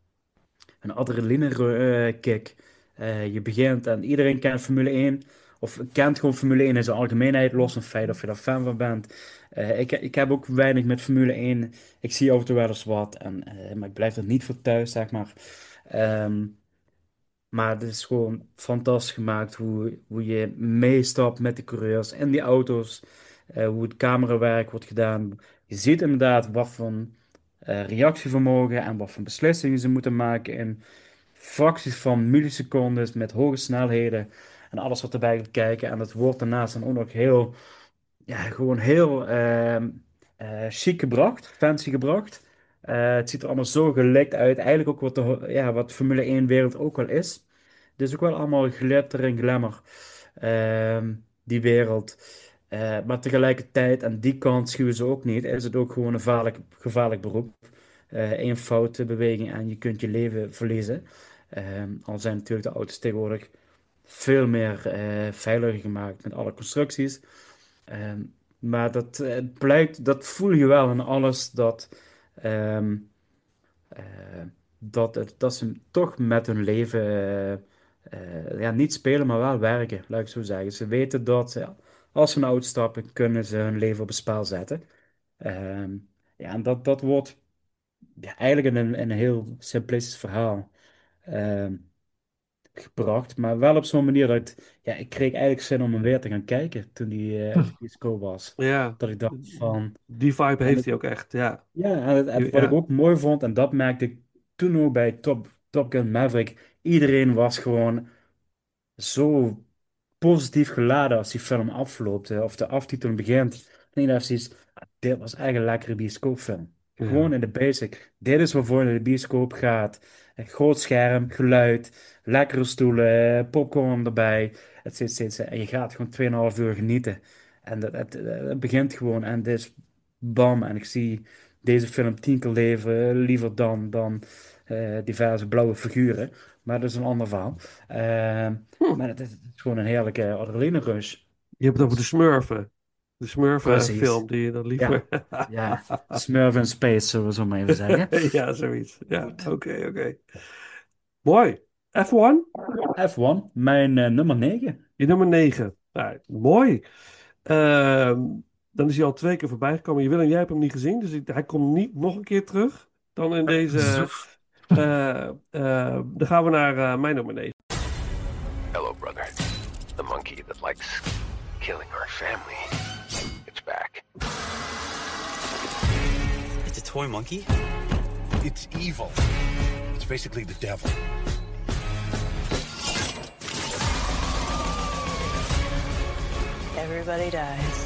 een adrenaline-kick. Eh, je begint en iedereen kent Formule één. Of kent gewoon Formule één in zijn algemeenheid, los van het feit of je daar fan van bent. Eh, ik, ik heb ook weinig met Formule één. Ik zie af en toe wel eens wat, en, eh, maar ik blijf er niet voor thuis, zeg maar. Ehm, maar het is gewoon fantastisch gemaakt hoe, hoe je meestapt met de coureurs in die auto's. Eh, hoe het camerawerk wordt gedaan. Je ziet inderdaad wat voor eh, reactievermogen en wat voor beslissingen ze moeten maken in fracties van millisecondes met hoge snelheden en alles wat erbij komt kijken. En dat wordt daarnaast dan ook nog heel, ja, gewoon heel ehm eh, chic gebracht, fancy gebracht. Eh, het ziet er allemaal zo gelikt uit. Eigenlijk ook wat de, ho- ja, wat Formule één wereld ook wel is. Het is ook wel allemaal glitter en glamour, ehm, die wereld. Eh, maar tegelijkertijd, aan die kant schuwen ze ook niet, is het ook gewoon een gevaarlijk, gevaarlijk beroep. Eén foute beweging en je kunt je leven verliezen. Ehm, al zijn natuurlijk de auto's tegenwoordig veel meer eh, veiliger gemaakt met alle constructies. Ehm, maar dat eh, blijkt, dat voel je wel in alles dat, ehm, eh, dat, het, dat ze toch met hun leven eh, eh, ja, niet spelen, maar wel werken, laat ik zo zeggen. Ze weten dat ja, als ze een auto stappen, kunnen ze hun leven op het spel zetten. Ehm, ja, en dat, dat wordt ja, eigenlijk in een, in een heel simplistisch verhaal ehm, gebracht, maar wel op zo'n manier dat ik, ja, ik kreeg eigenlijk zin om hem weer te gaan kijken toen hij eh, uit de bioscoop was.
Ja,
Dat ik dacht van,
die vibe
en
heeft
het-
hij ook echt, ja.
ja, en het- het- wat ik
Ja,
ook mooi vond, en dat merkte ik toen ook bij Top, Top Gun Maverick, iedereen was gewoon zo positief geladen als die film afloopt, eh, of de aftiteling begint. En ik dacht zoiets, ah, dit was eigenlijk een lekkere bioscoopfilm. Gewoon
ja.
in de basic. Dit is waarvoor je naar de bioscoop gaat. Een groot scherm, geluid, lekkere stoelen, eh, popcorn erbij. Het zit steeds, en je gaat gewoon twee komma vijf uur genieten. En dat, het, het begint gewoon en het is bam. En ik zie deze film tien keer leven, liever dan, dan eh, diverse blauwe figuren. Maar dat is een ander verhaal. Ehm,
Hm.
maar het is, het is gewoon een heerlijke adrenaline rush.
Je hebt het over de Smurfen. De Smurfen-film
Precies.
die je dan
Ja,
liever...
ja. Smurf in space, zullen we zo maar even zeggen.
Ja, zoiets. Ja,
Goed.
oké, oké. Mooi. F één,
F één, mijn eh, nummer negen.
je nummer negen. Nou, mooi. Ehm, dan is hij al twee keer voorbij gekomen. Je Willem, jij hebt hem niet gezien, dus ik- hij komt niet nog een keer terug. Dan in deze... eh, eh, dan gaan we naar eh, mijn nummer negen.
Hello, brother. The monkey that likes killing our family. It's back.
It's a toy monkey?
It's evil. It's basically the devil.
Everybody dies.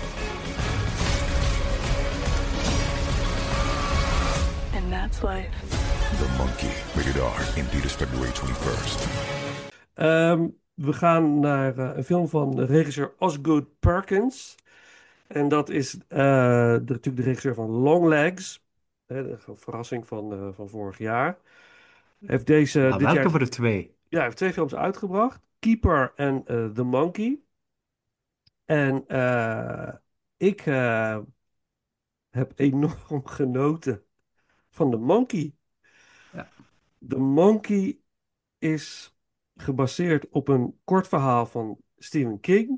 And that's life.
The Monkey. Rated R. In theaters February twenty-first.
Ehm, we gaan naar eh, een film van de regisseur Osgood Perkins. En dat is eh, de, natuurlijk de regisseur van Longlegs. Hè, de verrassing van, eh, van vorig jaar. Hij heeft deze
Nou,
dit
welke
jaar...
voor de twee?
Ja, hij heeft twee films uitgebracht. Keeper en eh, The Monkey. En eh, ik eh, heb enorm genoten van The Monkey.
Ja.
The Monkey is gebaseerd op een kort verhaal van Stephen King.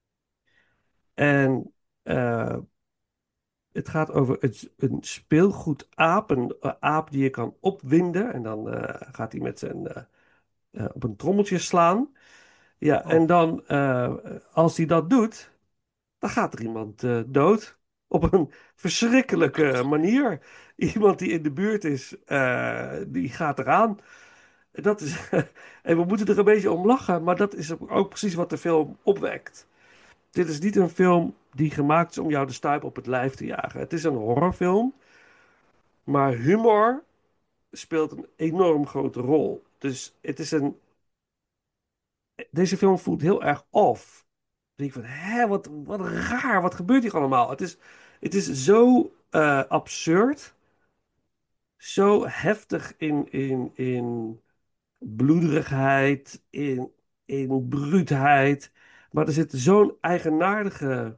En eh, het gaat over het, een speelgoedaap, een eh, aap die je kan opwinden. En dan eh, gaat hij met zijn eh, eh, op een trommeltje slaan. Ja,
Oh.
en dan eh, als hij dat doet, dan gaat er iemand eh, dood. Op een verschrikkelijke manier. Iemand die in de buurt is, eh, die gaat eraan. Dat is, en we moeten er een beetje om lachen, maar dat is ook precies wat de film opwekt. Dit is niet een film die gemaakt is om jou de stuip op het lijf te jagen. Het is een horrorfilm, maar humor speelt een enorm grote rol. Dus het is een deze film voelt heel erg off. Dan denk ik van, hè, wat, wat raar, wat gebeurt hier allemaal? Het is, het is zo uh, absurd, zo heftig in, in, in bloederigheid, in, in bruutheid. Maar er zit zo'n eigenaardige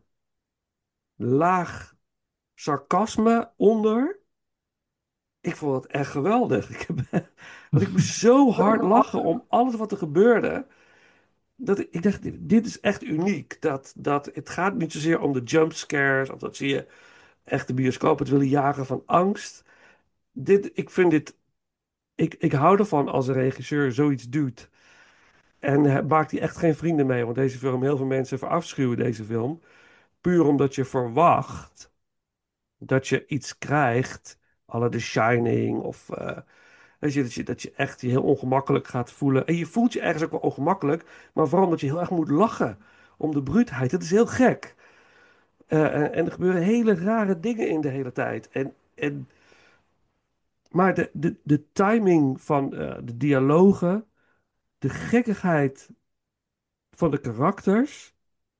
laag sarcasme onder. Ik vond het echt geweldig. Ik heb, want ik moest zo hard lachen om alles wat er gebeurde. Dat ik, ik dacht, dit is echt uniek. Dat, dat, het gaat niet zozeer om de jumpscares. Of dat zie je echt de bioscoop het willen jagen van angst. Dit, ik vind dit... Ik, ik hou ervan als een regisseur zoiets doet. En hij maakt hij echt geen vrienden mee. Want deze film, heel veel mensen verafschuwen deze film. Puur omdat je verwacht dat je iets krijgt. À la The Shining of... Uh, weet je, dat je, dat je echt je heel ongemakkelijk gaat voelen. En je voelt je ergens ook wel ongemakkelijk. Maar vooral omdat je heel erg moet lachen om de bruutheid. Dat is heel gek. Uh, en, en er gebeuren hele rare dingen in de hele tijd. En, en, maar de, de, de timing van uh, de dialogen, de gekkigheid van de karakters.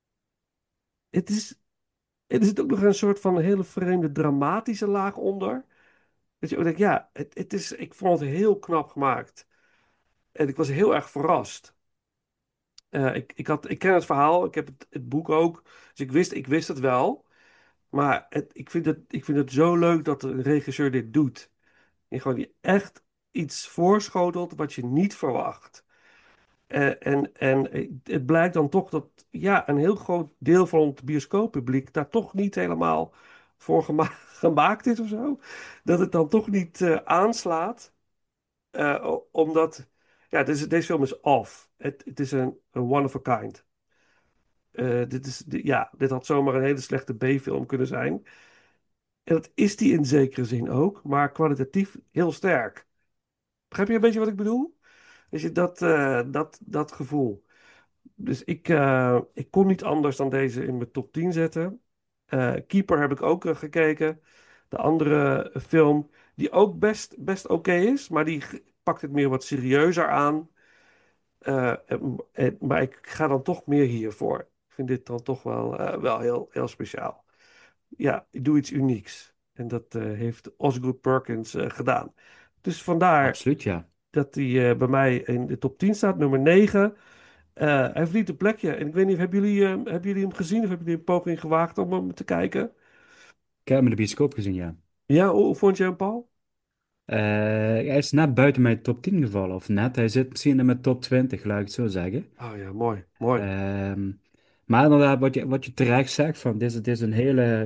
Het is, er zit ook nog een soort van hele vreemde dramatische laag onder. Dat je ook denkt, ja, het, het is, ik vond het heel knap gemaakt. En ik was heel erg verrast. Uh, ik, ik, had, ik ken het verhaal, ik heb het, het boek ook. Dus ik wist, ik wist het wel. Maar het, ik, vind het, ik vind het zo leuk dat een regisseur dit doet. En gewoon die echt iets voorschotelt wat je niet verwacht. Uh, en, en het blijkt dan toch dat ja, een heel groot deel van het bioscooppubliek daar toch niet helemaal voor gema gemaakt is of zo. Dat het dan toch niet uh, aanslaat. Uh, omdat, ja, deze, deze film is off. Het, het is een, een one of a kind. Uh, dit, is, ja, dit had zomaar een hele slechte B-film kunnen zijn. En dat is die in zekere zin ook, maar kwalitatief heel sterk. Begrijp je een beetje wat ik bedoel? Is je dat, uh, dat, dat gevoel. Dus ik, uh, ik kon niet anders dan deze in mijn top tien zetten. Uh, Keeper heb ik ook uh, gekeken. De andere uh, film, die ook best, best oké okay is, maar die pakt het meer wat serieuzer aan. Uh, en, en, maar ik ga dan toch meer hiervoor. Ik vind dit dan toch wel, uh, wel heel, heel speciaal. Ja, ik doe iets unieks. En dat uh, heeft Osgood Perkins uh, gedaan. Dus vandaar
Absoluut, ja.
dat hij uh, bij mij in de top tien staat, nummer negen. Uh, hij verdient een plekje. En ik weet niet, hebben jullie, uh, hebben jullie hem gezien? Of hebben jullie een poging gewaagd om hem te kijken?
Ik heb hem in de bioscoop gezien, ja.
Ja, hoe, hoe vond je hem, Paul?
Uh, hij is net buiten mijn top tien gevallen. Of net, hij zit misschien in mijn top twintig, laat ik het zo zeggen.
Oh ja, mooi, mooi.
Uh, maar inderdaad, wat je, wat je terecht zegt, van, dit, is, dit is een hele...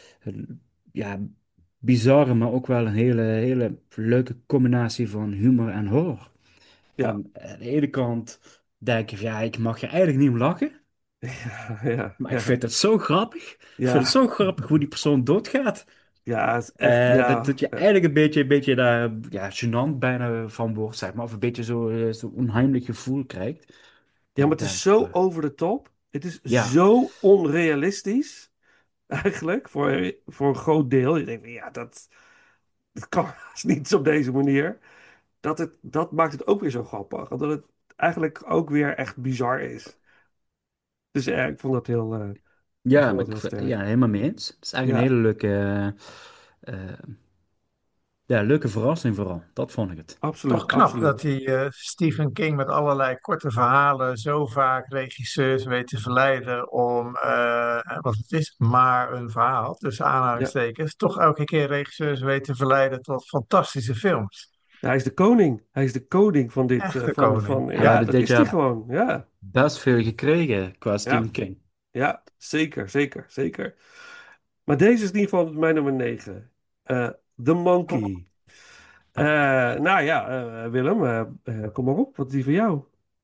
Ja, bizarre, maar ook wel een hele, hele leuke combinatie van humor en horror.
Ja.
Van, aan de ene kant denk ik, ja, ik mag je eigenlijk niet om lachen.
Ja, ja,
maar
ja.
ik vind het zo grappig.
Ja.
Ik vind het zo grappig hoe die persoon doodgaat.
Ja, het is echt,
uh,
ja.
dat, dat je
ja.
eigenlijk een beetje, een beetje daar, ja, gênant bijna van wordt, zeg maar. Of een beetje zo, zo onheimelijk gevoel krijgt.
Ja, maar het is zo over de top. Het is ja. zo onrealistisch. Eigenlijk, voor, voor een groot deel. Je denkt, ja, dat, dat kan niet op deze manier. Dat, het, dat maakt het ook weer zo grappig. Omdat het eigenlijk ook weer echt bizar is. Dus ja, ik vond dat heel... Uh,
ja, ik ik, heel ja, helemaal mee eens. Het is eigenlijk ja. een hele leuke... Uh, uh, ja, leuke verrassing vooral. Dat vond ik het.
Absoluut.
Toch knap
absoluut.
dat die uh, Stephen King met allerlei korte verhalen zo vaak regisseurs weet te verleiden om, uh, wat het is, maar een verhaal, tussen aanhalingstekens, ja. toch elke keer regisseurs weet te verleiden tot fantastische films.
Ja, hij is de koning. Hij is de koning van dit.
Echt
uh,
de
van,
koning.
Van, ja,
ja,
dat
dit
is hij gewoon. Ja.
Best veel gekregen qua Stephen
ja.
King.
Ja, zeker, zeker, zeker. Maar deze is in ieder geval mijn nummer negen. Uh, The Monkey. Uh, nou ja, uh, Willem, uh, uh, kom maar op. Wat is die van jou?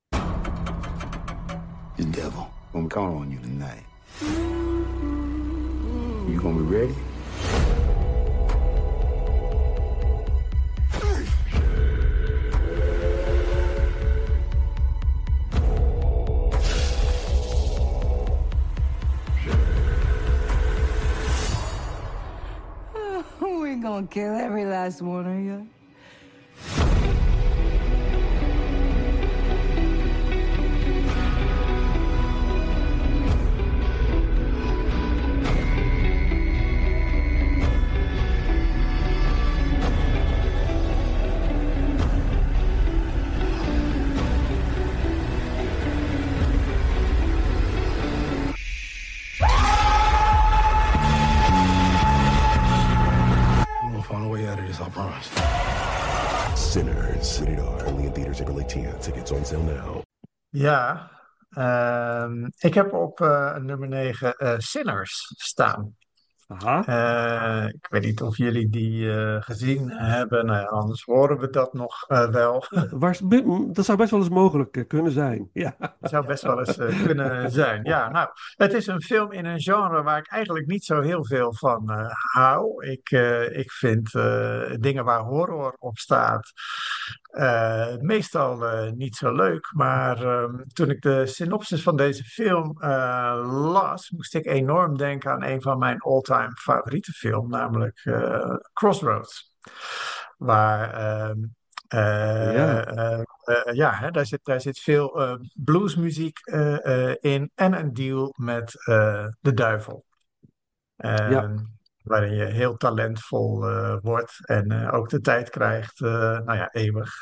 The devil gonna count on you tonight. You gonna be ready?
We're gonna kill every last one of you.
Sinners. Rated R. Only in theaters April eighteenth. Tickets on sale now.
Ja, ehm, ik heb op eh, nummer negen eh, Sinners staan.
Aha.
Eh, ik weet niet of jullie die eh, gezien hebben. Nou ja, anders horen we dat nog eh, wel.
Waar, dat zou best wel eens mogelijk eh, kunnen zijn. Ja.
Het zou best wel eens eh, kunnen zijn. Ja, nou, het is een film in een genre waar ik eigenlijk niet zo heel veel van eh, hou. Ik, eh, ik vind eh, dingen waar horror op staat eh, meestal eh, niet zo leuk. Maar ehm, toen ik de synopsis van deze film eh, las, moest ik enorm denken aan een van mijn all-time favoriete film, namelijk eh, Crossroads. Waar ehm, eh,
Ja.
eh, eh, ja, hè, daar zit, daar zit veel eh, bluesmuziek eh, eh, in en een deal met eh, de duivel.
Ja.
Ehm, waarin je heel talentvol eh, wordt en eh, ook de tijd krijgt, eh, nou ja, eeuwig,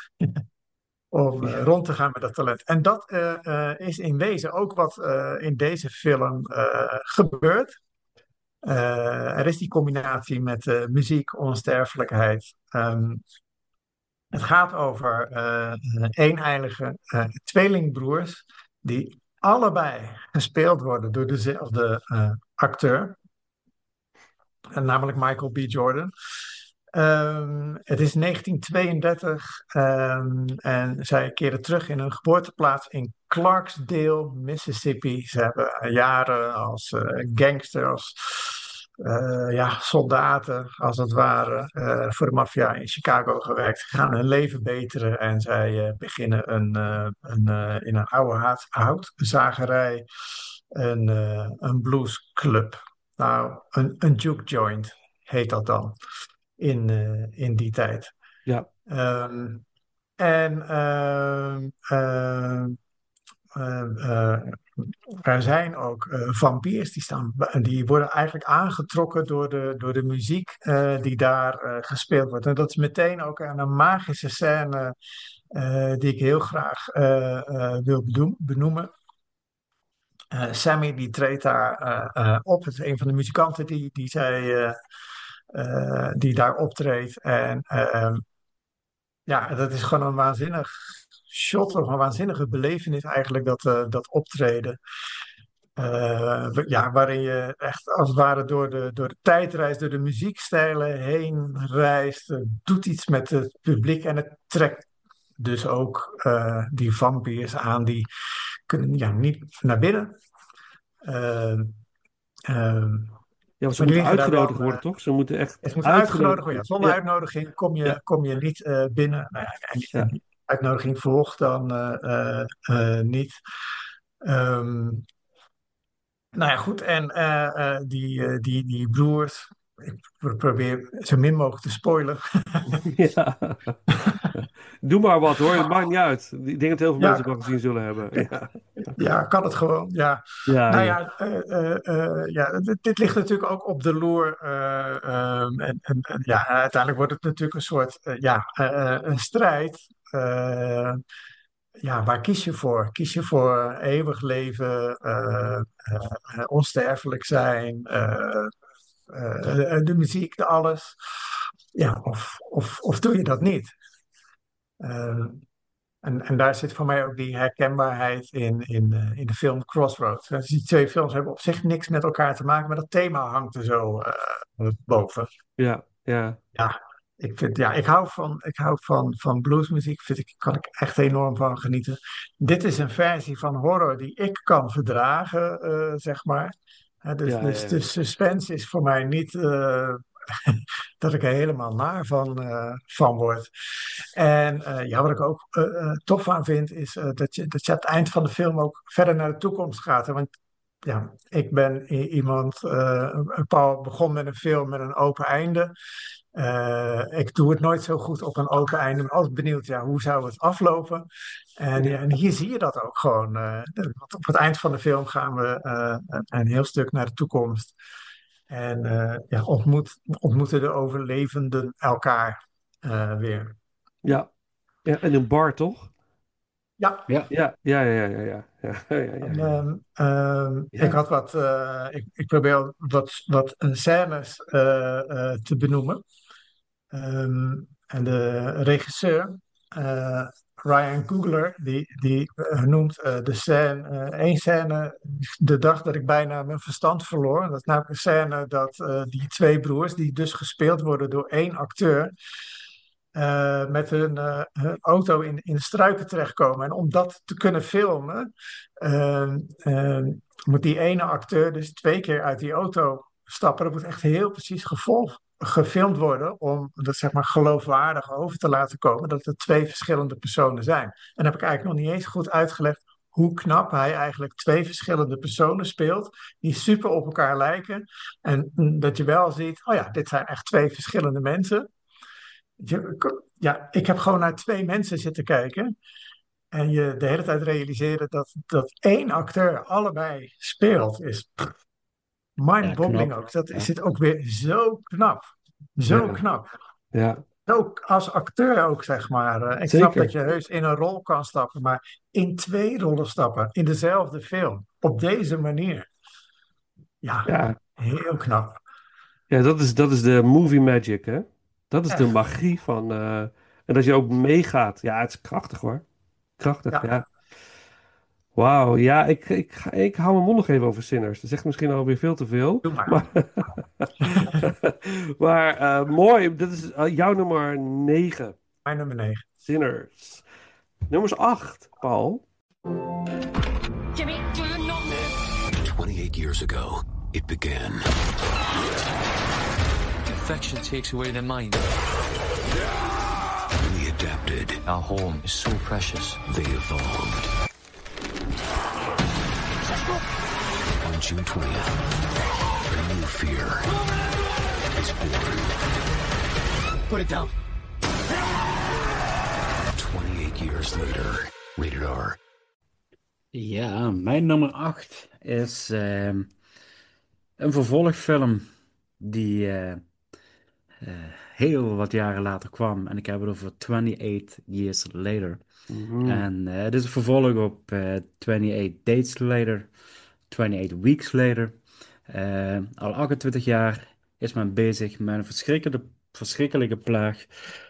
om eh, rond te gaan met dat talent. En dat eh, eh, is in wezen ook wat eh, in deze film eh, gebeurt. Eh, er is die combinatie met eh, muziek, onsterfelijkheid. Ehm, Het gaat over eh eeneilige eh, tweelingbroers die allebei gespeeld worden door dezelfde eh, acteur, en namelijk Michael B. Jordan. Ehm, het is negentien tweeëndertig ehm, en zij keren terug in hun geboorteplaats in Clarksdale, Mississippi. Ze hebben jaren als eh, gangsters, eh, ja, soldaten als het ware, eh, voor de maffia in Chicago gewerkt. Ze gaan hun leven beteren en zij eh, beginnen een, eh, een, eh, in een oude hout, houtzagerij een, eh, een bluesclub. Nou, een, een juke joint heet dat dan in, eh, in die tijd.
Ja.
Ehm, en ehm, ehm, ehm, eh, er zijn ook eh, vampiers die, staan, die worden eigenlijk aangetrokken door de, door de muziek eh, die daar eh, gespeeld wordt. En dat is meteen ook een, een magische scène eh, die ik heel graag eh, eh, wil bedoem- benoemen. Uh, Sammy die treedt daar uh, uh, op. Het is een van de muzikanten die, die, zij, uh, uh, die daar optreedt. En uh, ja, dat is gewoon een waanzinnig shot, of een waanzinnige belevenis eigenlijk, dat, uh, dat optreden. Uh, ja, waarin je echt als het ware door de, door de tijd reist, door de muziekstijlen heen reist. Uh, doet iets met het publiek en het trekt dus ook uh, die vampiers aan. Die kunnen ja, niet naar binnen. Uh, uh,
Ja, want ze moeten uitgenodigd worden, toch? Ze moeten echt
het moet
uitgenodigd
uitgenodigd worden. Ja, zonder
Ja.
uitnodiging kom je,
Ja.
kom je niet uh, binnen. Nou ja, en,
Ja.
en die uitnodiging volgt dan uh, uh, uh, niet. Um, nou ja, goed. En uh, uh, die, uh, die, die broers, ik probeer zo min mogelijk te spoilen.
Ja. Doe maar wat hoor, het maakt niet uit. Ik denk dat heel veel
Ja.
mensen het wel gezien zullen hebben. Ja,
Ja, kan het gewoon. Ja.
ja,
Nou
ja.
ja, uh, uh, uh, ja dit, dit ligt natuurlijk ook op de loer. Uh, um, en, en, en ja, uiteindelijk wordt het natuurlijk een soort uh, ja, uh, een strijd. Uh, ja, waar kies je voor? Kies je voor eeuwig leven, uh, uh, onsterfelijk zijn, uh, uh, de muziek, de alles? Ja, of, of, of doe je dat niet? Uh, En, en daar zit voor mij ook die herkenbaarheid in, in, uh, in de film Crossroads. Dus die twee films hebben op zich niks met elkaar te maken, maar dat thema hangt er zo uh, boven.
Ja, ja.
Ja, ik, vind, ja, ik hou van, ik hou van, van bluesmuziek, vind ik, kan ik echt enorm van genieten. Dit is een versie van horror die ik kan verdragen, uh, zeg maar. Uh, dus,
Ja,
dus
ja,
de
ja.
suspense is voor mij niet uh, dat ik er helemaal naar van, uh, van word. En uh, ja, wat ik ook uh, uh, tof aan vind, is uh, dat, je, dat je aan het eind van de film ook verder naar de toekomst gaat. Hè? Want ja, ik ben i- iemand, uh, Paul begon met een film met een open einde. Uh, ik doe het nooit zo goed op een open einde. Ik ben altijd benieuwd, ja, hoe zou het aflopen? En, ja, en hier zie je dat ook gewoon. Uh, want op het eind van de film gaan we uh, een heel stuk naar de toekomst. En uh, ja, ontmoet, ontmoeten de overlevenden elkaar uh, weer.
Ja. Ja, en een bar, toch?
Ja.
Ja.
Ja, ja, ja, ja, ja. ja, ja, ja, ja.
En, um, um,
Ja.
Ik had wat, uh, ik, ik probeer wat, wat uh, scènes uh, uh, te benoemen. Um, En de regisseur, eh, Ryan Coogler, die, die eh, noemt eh, de scène, eh, één scène, de dag dat ik bijna mijn verstand verloor. Dat is namelijk een scène dat eh, die twee broers, die dus gespeeld worden door één acteur, eh, met hun, eh, hun auto in, in de struiken terechtkomen. En om dat te kunnen filmen, eh, eh, moet die ene acteur dus twee keer uit die auto stappen. Dat moet echt heel precies gevolgd gefilmd worden om dat zeg maar geloofwaardig over te laten komen dat het twee verschillende personen zijn. En dan heb ik eigenlijk nog niet eens goed uitgelegd hoe knap hij eigenlijk twee verschillende personen speelt die super op elkaar lijken. En mm, dat je wel ziet, oh ja, dit zijn echt twee verschillende mensen. Je, ja, ik heb gewoon naar twee mensen zitten kijken en je de hele tijd realiseren dat, dat één acteur allebei speelt is pff,
Ja,
mind-boggling
knap.
ook. Dat
Ja.
is het ook weer zo knap. Zo
Ja.
knap.
Ja,
Ook als acteur ook, zeg maar. Eh, ik snap dat
zeker.
je heus in een rol kan stappen, maar in twee rollen stappen, in dezelfde film, op deze manier. Ja,
Ja,
heel knap.
ja dat is, dat is de movie magic, hè? Dat is de
Echt.
magie van... eh, en dat je ook meegaat. Ja, het is krachtig, hoor. Krachtig,
Ja,
ja. Wauw, ja, ik, ik, ga- ik hou mijn mond nog even over Sinners. Dat zegt misschien alweer veel te veel.
doe maar.
Maar, maar eh, mooi, dit is eh, jouw nummer negen.
Mijn nummer negen.
Sinners. Nummers acht, Paul.
Jimmy, do you know this?
twenty-eight years ago, it began.
Infection takes away their mind.
We adapted.
Our home is so precious.
They evolved. On June twentieth, a new fear is born.
Put it down.
twenty-eight years later, rated R.
Ja, mijn nummer acht is ehm, een vervolgfilm die eh, eh, heel wat jaren later kwam. En ik heb het over twenty-eight Years Later.
Mhm.
En eh, het is een vervolg op eh twenty-eight Days Later, twenty-eight Weeks Later. Eh, al achtentwintig jaar is men bezig met een verschrikkelijke, verschrikkelijke plaag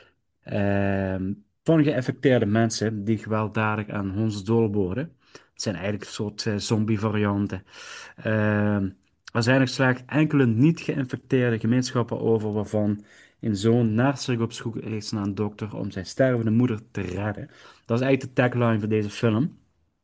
ehm, van geïnfecteerde mensen die gewelddadig aan hondsdol worden. Het zijn eigenlijk een soort eh, zombie-varianten. Ehm, er zijn nog slechts enkele niet geïnfecteerde gemeenschappen over waarvan een zoon naast zich op zoek is naar een dokter om zijn stervende moeder te redden. Dat is eigenlijk de tagline van deze film.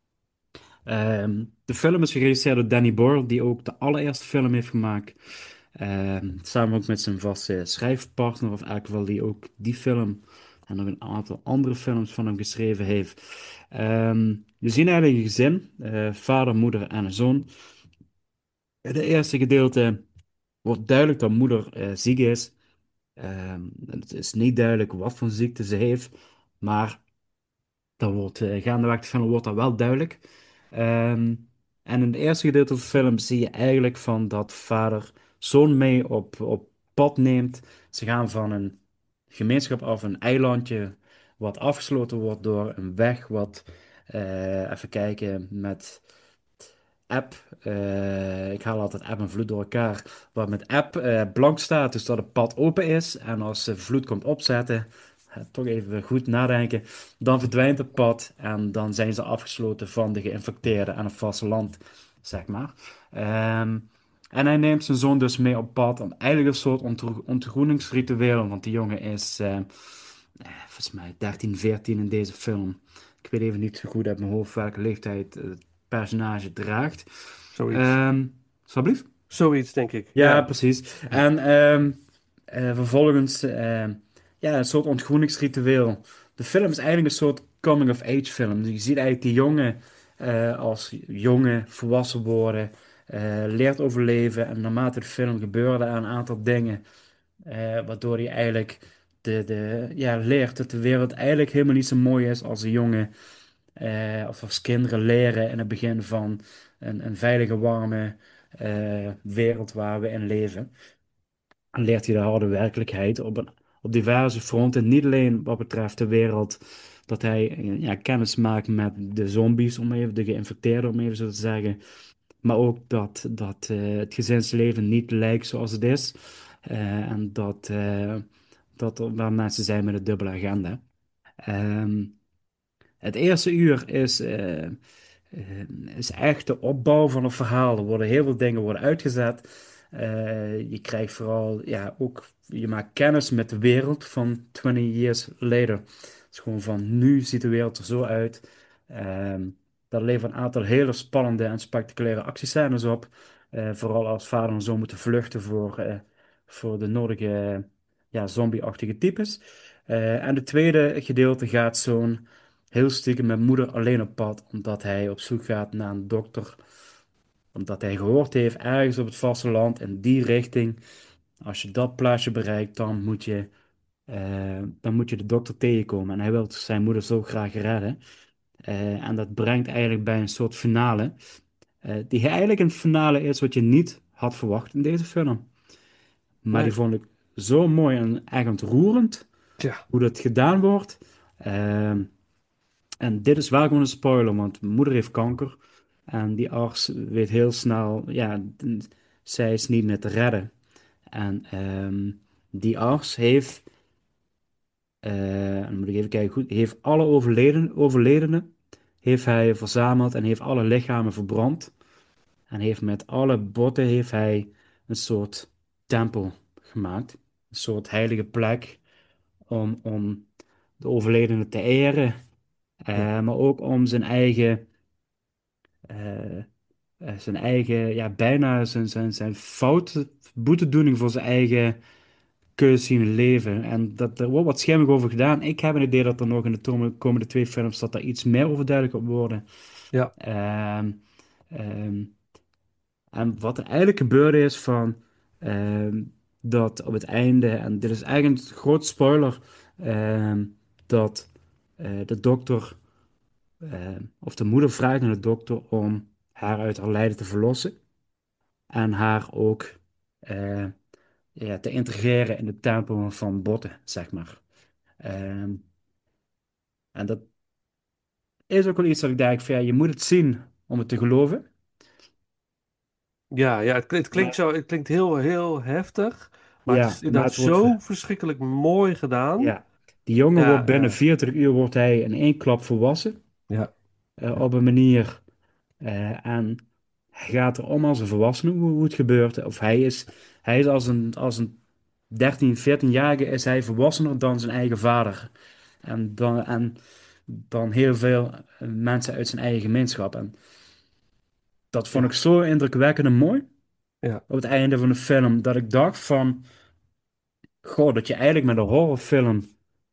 Ehm, de film is geregisseerd door Danny Boyle, die ook de allereerste film heeft gemaakt. Ehm, samen ook met zijn vaste schrijfpartner, of eigenlijk wel die ook die film en nog een aantal andere films van hem geschreven heeft. Ehm, we zien eigenlijk een gezin, eh, vader, moeder en een zoon. In het eerste gedeelte wordt duidelijk dat moeder eh, ziek is. Ehm, het is niet duidelijk wat voor ziekte ze heeft, maar dat wordt, eh, gaandeweg de film wordt dat wel duidelijk. Ehm, en in het eerste gedeelte van de film zie je eigenlijk van dat vader zoon mee op, op pad neemt. Ze gaan van een gemeenschap af, een eilandje, wat afgesloten wordt door een weg, wat, eh, even kijken, met app, eh, ik haal altijd app en vloed door elkaar, wat met app eh, blank staat, dus dat het pad open is. En als de vloed komt opzetten, eh, toch even goed nadenken, dan verdwijnt het pad en dan zijn ze afgesloten van de geïnfecteerden aan het vasteland, zeg maar. Ehm, en hij neemt zijn zoon dus mee op pad om eigenlijk een soort ontro- ontgroeningsritueel, want die jongen is eh, eh, volgens mij dertien, veertien in deze film. Ik weet even niet zo goed uit mijn hoofd welke leeftijd het personage draagt.
Zoiets.
Ehm alsjeblieft?
Zoiets, denk ik.
Ja,
Ja.
precies. En ehm, eh, vervolgens, ehm, ja, een soort ontgroeningsritueel. De film is eigenlijk een soort coming-of-age film. Dus je ziet eigenlijk die jongen eh, als jongen volwassen worden, eh, leert overleven. En naarmate de film gebeurde er een aantal dingen, eh, waardoor hij eigenlijk de, de, ja, leert dat de wereld eigenlijk helemaal niet zo mooi is als een jongen eh, of als kinderen leren in het begin van een, een veilige, warme eh, wereld waar we in leven. En leert hij de harde werkelijkheid op, een, op diverse fronten. Niet alleen wat betreft de wereld, dat hij eh, ja, kennis maakt met de zombies, om even de geïnfecteerden, om even zo te zeggen. Maar ook dat, dat eh, het gezinsleven niet lijkt zoals het is. Eh, en dat, eh, dat er wel mensen zijn met een dubbele agenda. Ehm, het eerste uur is, eh, eh, is echt de opbouw van een verhaal. Er worden heel veel dingen worden uitgezet. Eh, je krijgt vooral, ja, ook, je maakt kennis met de wereld van twintig years later. Het is gewoon van, nu ziet de wereld er zo uit. Ehm, dat levert een aantal hele spannende en spectaculaire actiescènes op. Eh, vooral als vader en zoon moeten vluchten voor, eh, voor de nodige, ja, zombie-achtige types. Eh, en het tweede gedeelte gaat zo'n heel stiekem met moeder alleen op pad, omdat hij op zoek gaat naar een dokter. Omdat hij gehoord heeft, ergens op het vasteland, in die richting, als je dat plaatsje bereikt, dan moet je, eh, dan moet je de dokter tegenkomen. En hij wil zijn moeder zo graag redden. Eh, en dat brengt eigenlijk bij een soort finale, eh, die eigenlijk een finale is wat je niet had verwacht in deze film. Maar
Nee.
die vond ik zo mooi en echt ontroerend,
Tja.
hoe dat gedaan wordt. Ehm, en dit is wel gewoon een spoiler, want mijn moeder heeft kanker. En die arts weet heel snel, ja, d- zij is niet meer te redden. En ehm, die arts heeft, eh, dan moet ik even kijken goed, heeft alle overleden, overledenen heeft hij verzameld en heeft alle lichamen verbrand. En heeft met alle botten heeft hij een soort tempel gemaakt. Een soort heilige plek om, om de overledenen te eren. Eh, maar ook om zijn eigen, eh, eh, zijn eigen, ja, bijna zijn, zijn, zijn fout, boetedoening voor zijn eigen keuzes in het leven. En dat, er wordt wat schimmig over gedaan. Ik heb een idee dat er nog in de tome- komende twee films dat daar iets meer over duidelijk op worden.
Ja.
Ehm, ehm, en wat er eigenlijk gebeurde is van ehm, dat op het einde, en dit is eigenlijk een groot spoiler, ehm, dat eh, de dokter eh, of de moeder vraagt aan de dokter om haar uit haar lijden te verlossen en haar ook eh, ja, te integreren in de tempel van botten, zeg maar. Ehm, en dat is ook wel iets dat ik denk van ja, je moet het zien om het te geloven.
Ja, ja het, het klinkt zo, het klinkt heel, heel heftig. Maar het
Ja,
is
maar
inderdaad
het wordt
zo verschrikkelijk mooi gedaan.
ja, die jongen
Ja,
wordt binnen
ja.
veertig uur wordt hij in één klap volwassen.
Ja.
Eh, op een manier. eh, en hij gaat er om als een volwassene hoe, hoe het gebeurt. Of hij is, hij is als een, als een dertien, veertien-jarige is hij volwassener dan zijn eigen vader. En dan, en dan heel veel eh, mensen uit zijn eigen gemeenschap. En dat vond ik zo indrukwekkend en mooi.
Ja.
Op het einde van de film. Dat ik dacht van... Goh, dat je eigenlijk met een horrorfilm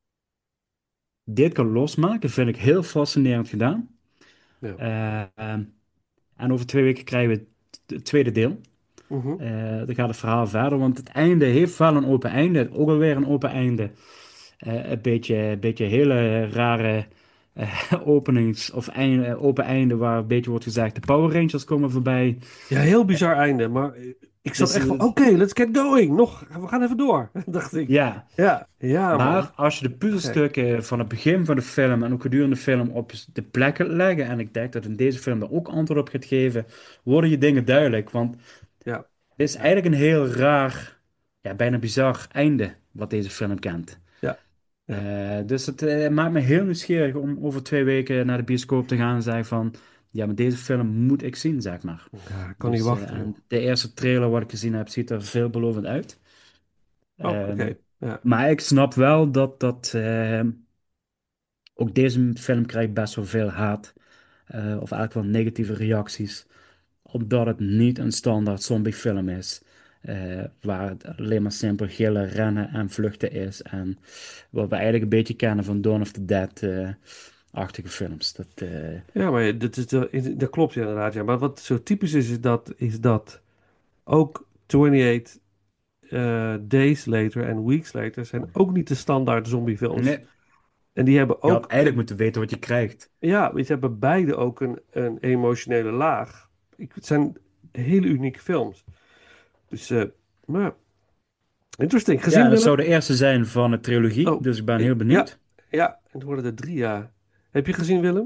dit kan losmaken, vind ik heel fascinerend gedaan.
Ja.
Eh, ehm, en over twee weken krijgen we het tweede deel.
Mhm.
Eh, dan gaat het verhaal verder, want het einde heeft wel een open einde. Ook alweer een open einde. Eh, een beetje, een beetje hele rare eh, openings- of einde, open einde waar een beetje wordt gezegd, de Power Rangers komen voorbij.
Ja, heel bizar einde. Maar ik zat
Dus,
echt van,
eh,
oké, let's get going. Nog, we gaan even door, dacht ik.
Ja,
Ja, ja,
maar
man.
als je de puzzelstukken van het begin van de film en ook gedurende de film op de plek gaat leggen, en ik denk dat in deze film daar ook antwoord op gaat geven, worden je dingen duidelijk. Want
Ja.
het is eigenlijk een heel raar, ja, bijna bizar einde wat deze film kent.
Ja.
Eh, dus het eh, maakt me heel nieuwsgierig om over twee weken naar de bioscoop te gaan en zeggen van, ja, maar deze film moet ik zien, zeg maar.
Ja, ik kan
Dus,
niet
eh,
wachten.
en
joh.
de eerste trailer wat ik gezien heb, ziet er veelbelovend uit.
Oh,
Ehm,
oké. Ja.
Maar ik snap wel dat, dat ehm, ook deze film krijgt best wel veel haat. eh, of eigenlijk wel negatieve reacties. Omdat het niet een standaard zombiefilm is. eh, waar het alleen maar simpel gillen, rennen en vluchten is. En wat we eigenlijk een beetje kennen van Dawn of the Dead-achtige films. Dat, eh,
Ja, maar dat, is, de- dat klopt inderdaad. Ja. Maar wat zo typisch is, is dat, is dat ook tweeëntwintig eh, Days Later en Weeks Later zijn ook niet de standaard zombiefilms.
nee,
En die hebben
je had
ook,
eigenlijk moeten weten wat je krijgt.
ja, die hebben beide ook een, een emotionele laag. Ik, het zijn hele unieke films. Dus, eh maar, interesting. Gezien,
Ja, dat
Willem?
zou de eerste zijn van een trilogie.
Oh,
Dus ik ben
eh,
heel benieuwd.
Ja, ja, en het worden er drie jaar. Heb je gezien, Willem?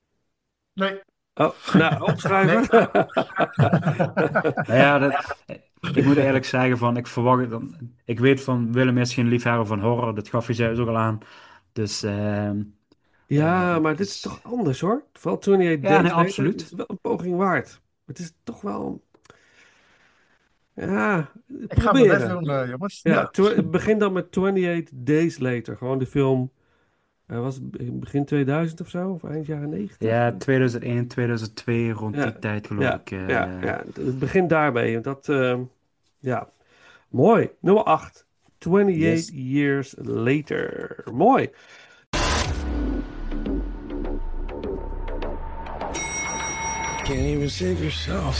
Nee.
Oh, nou, opschrijven.
Nou ja, dat, Ik moet eerlijk zeggen van, ik verwacht het dan. Ik weet van, Willem is geen liefhebber van horror. Dat gaf je zelfs ook al aan. Dus, ehm eh,
Ja, maar dit is
dus-
toch anders hoor. Vooral tweeëntwintig
ja, nee,
Days Later is
absoluut.
wel een poging waard. Het is toch wel, ja,
Ik ga mijn best
proberen.
doen, eh, jongens.
Ja,
Ja.
tw- begin dan met tweeëntwintig Days Later. Gewoon de film, eh, was het be- begin tweeduizend of zo? Of eind jaren negentig?
Ja, tweeduizend één, tweeduizend twee, rond
Ja,
die tijd geloof
ja,
ik. eh.
ja, ja. Het begint daarmee. Want Dat, eh, ja, mooi. Nummer acht.
Yes.
tweeëntwintig Years Later. Mooi.
Can't even save yourself.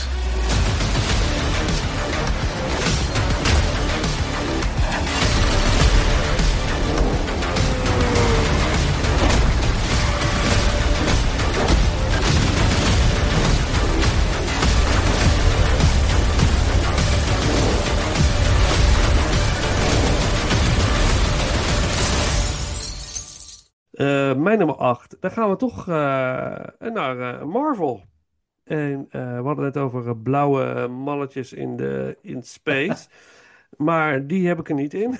Eh, mijn nummer acht. Dan gaan we toch eh, naar eh, Marvel. En eh, we hadden het over eh, blauwe mannetjes in, de, in space. Maar die heb ik er niet in.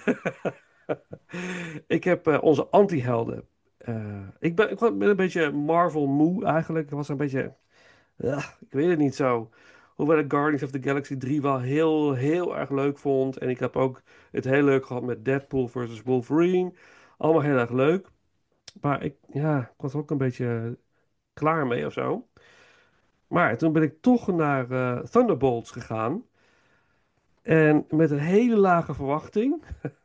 Ik heb eh, onze anti-helden. Eh, ik ben, ik ben een beetje Marvel moe eigenlijk. Ik was een beetje... ah, ik weet het niet zo. Hoewel ik Guardians of the Galaxy drie wel heel, heel erg leuk vond. En ik heb ook het heel leuk gehad met Deadpool versus Wolverine. Allemaal heel erg leuk. Maar ik, ja, ik was er ook een beetje klaar mee of zo. Maar toen ben ik toch naar eh, Thunderbolts gegaan. En met een hele lage verwachting.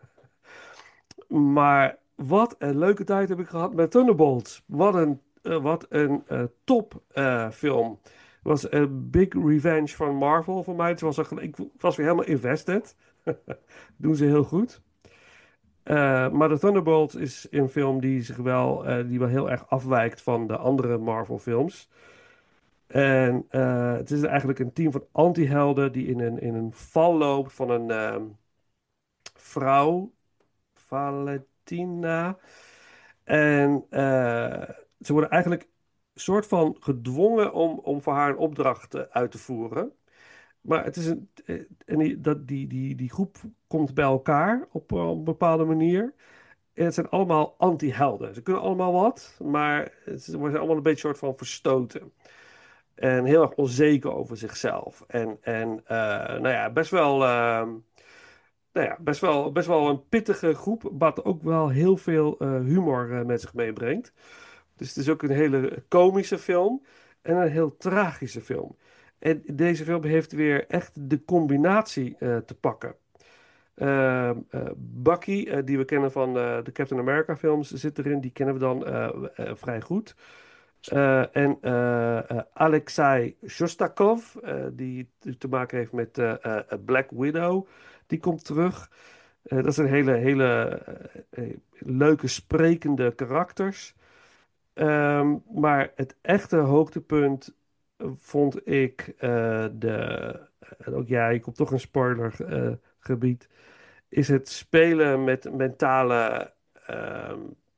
Maar wat een leuke tijd heb ik gehad met Thunderbolts. Wat een, eh, wat een eh, top eh, film. Het was een big revenge van Marvel voor mij. Het was een, ik was weer helemaal invested. Doen ze heel goed. Eh, maar de Thunderbolts is een film die zich wel, eh, die wel heel erg afwijkt van de andere Marvel films. En eh, het is eigenlijk een team van anti-helden die in een, in een val loopt van een ehm, vrouw, Valentina. En eh, ze worden eigenlijk soort van gedwongen om, om voor haar een opdracht eh, uit te voeren. Maar het is een, eh, en die, dat, die, die, die groep komt bij elkaar op, eh, op een bepaalde manier. En het zijn allemaal anti-helden. Ze kunnen allemaal wat, maar ze worden allemaal een beetje soort van verstoten. En heel erg onzeker over zichzelf. En, en eh, nou ja, best wel, ehm, nou ja, best wel, best wel een pittige groep, wat ook wel heel veel eh, humor eh, met zich meebrengt. Dus het is ook een hele komische film en een heel tragische film. En deze film heeft weer echt de combinatie eh, te pakken. Uh, uh, Bucky, uh, die we kennen van uh, de Captain America films, zit erin. Die kennen we dan uh, uh, vrij goed. Uh, en uh, uh, Alexei Shostakov, uh, die te maken heeft met uh, uh, Black Widow, die komt terug. Uh, dat zijn hele, hele uh, uh, leuke, sprekende karakters. Um, maar het echte hoogtepunt vond ik uh, de... Uh, ook ja, ik kom toch een spoiler uh, gebied. Is het spelen met mentale uh,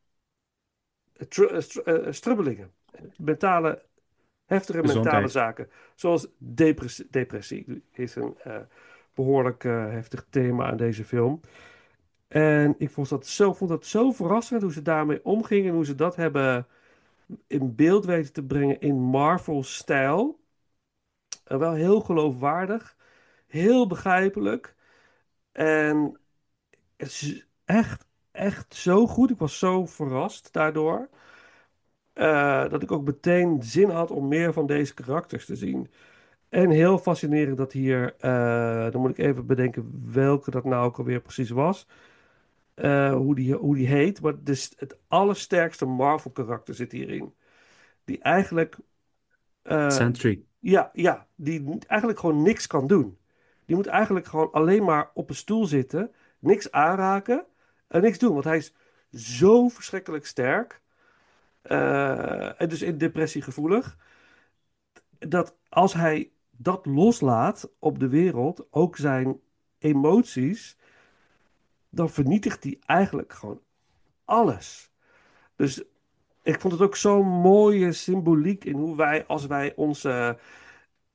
tr str uh, strubbelingen. Mentale, heftige mentale
Gezondheid.
zaken. Zoals depressie, depressie is een uh, behoorlijk uh, heftig thema aan deze film. En ik vond dat, zo, vond dat zo verrassend hoe ze daarmee omgingen. En hoe ze dat hebben in beeld weten te brengen in Marvel-stijl. Uh, wel heel geloofwaardig. Heel begrijpelijk. En het is echt, echt zo goed. Ik was zo verrast daardoor. Uh, dat ik ook meteen zin had om meer van deze karakters te zien. En heel fascinerend dat hier... Uh, dan moet ik even bedenken welke dat nou ook alweer precies was. Uh, hoe, die, hoe die heet. Maar dus het allersterkste Marvel karakter zit hierin. Die eigenlijk... Uh,
Sentry.
Ja, ja, die eigenlijk gewoon niks kan doen. Die moet eigenlijk gewoon alleen maar op een stoel zitten, niks aanraken en niks doen. Want hij is zo verschrikkelijk sterk. Uh, en dus in depressie gevoelig. Dat als hij dat loslaat op de wereld, ook zijn emoties, dan vernietigt hij eigenlijk gewoon alles. Dus ik vond het ook zo'n mooie symboliek in hoe wij, als wij onze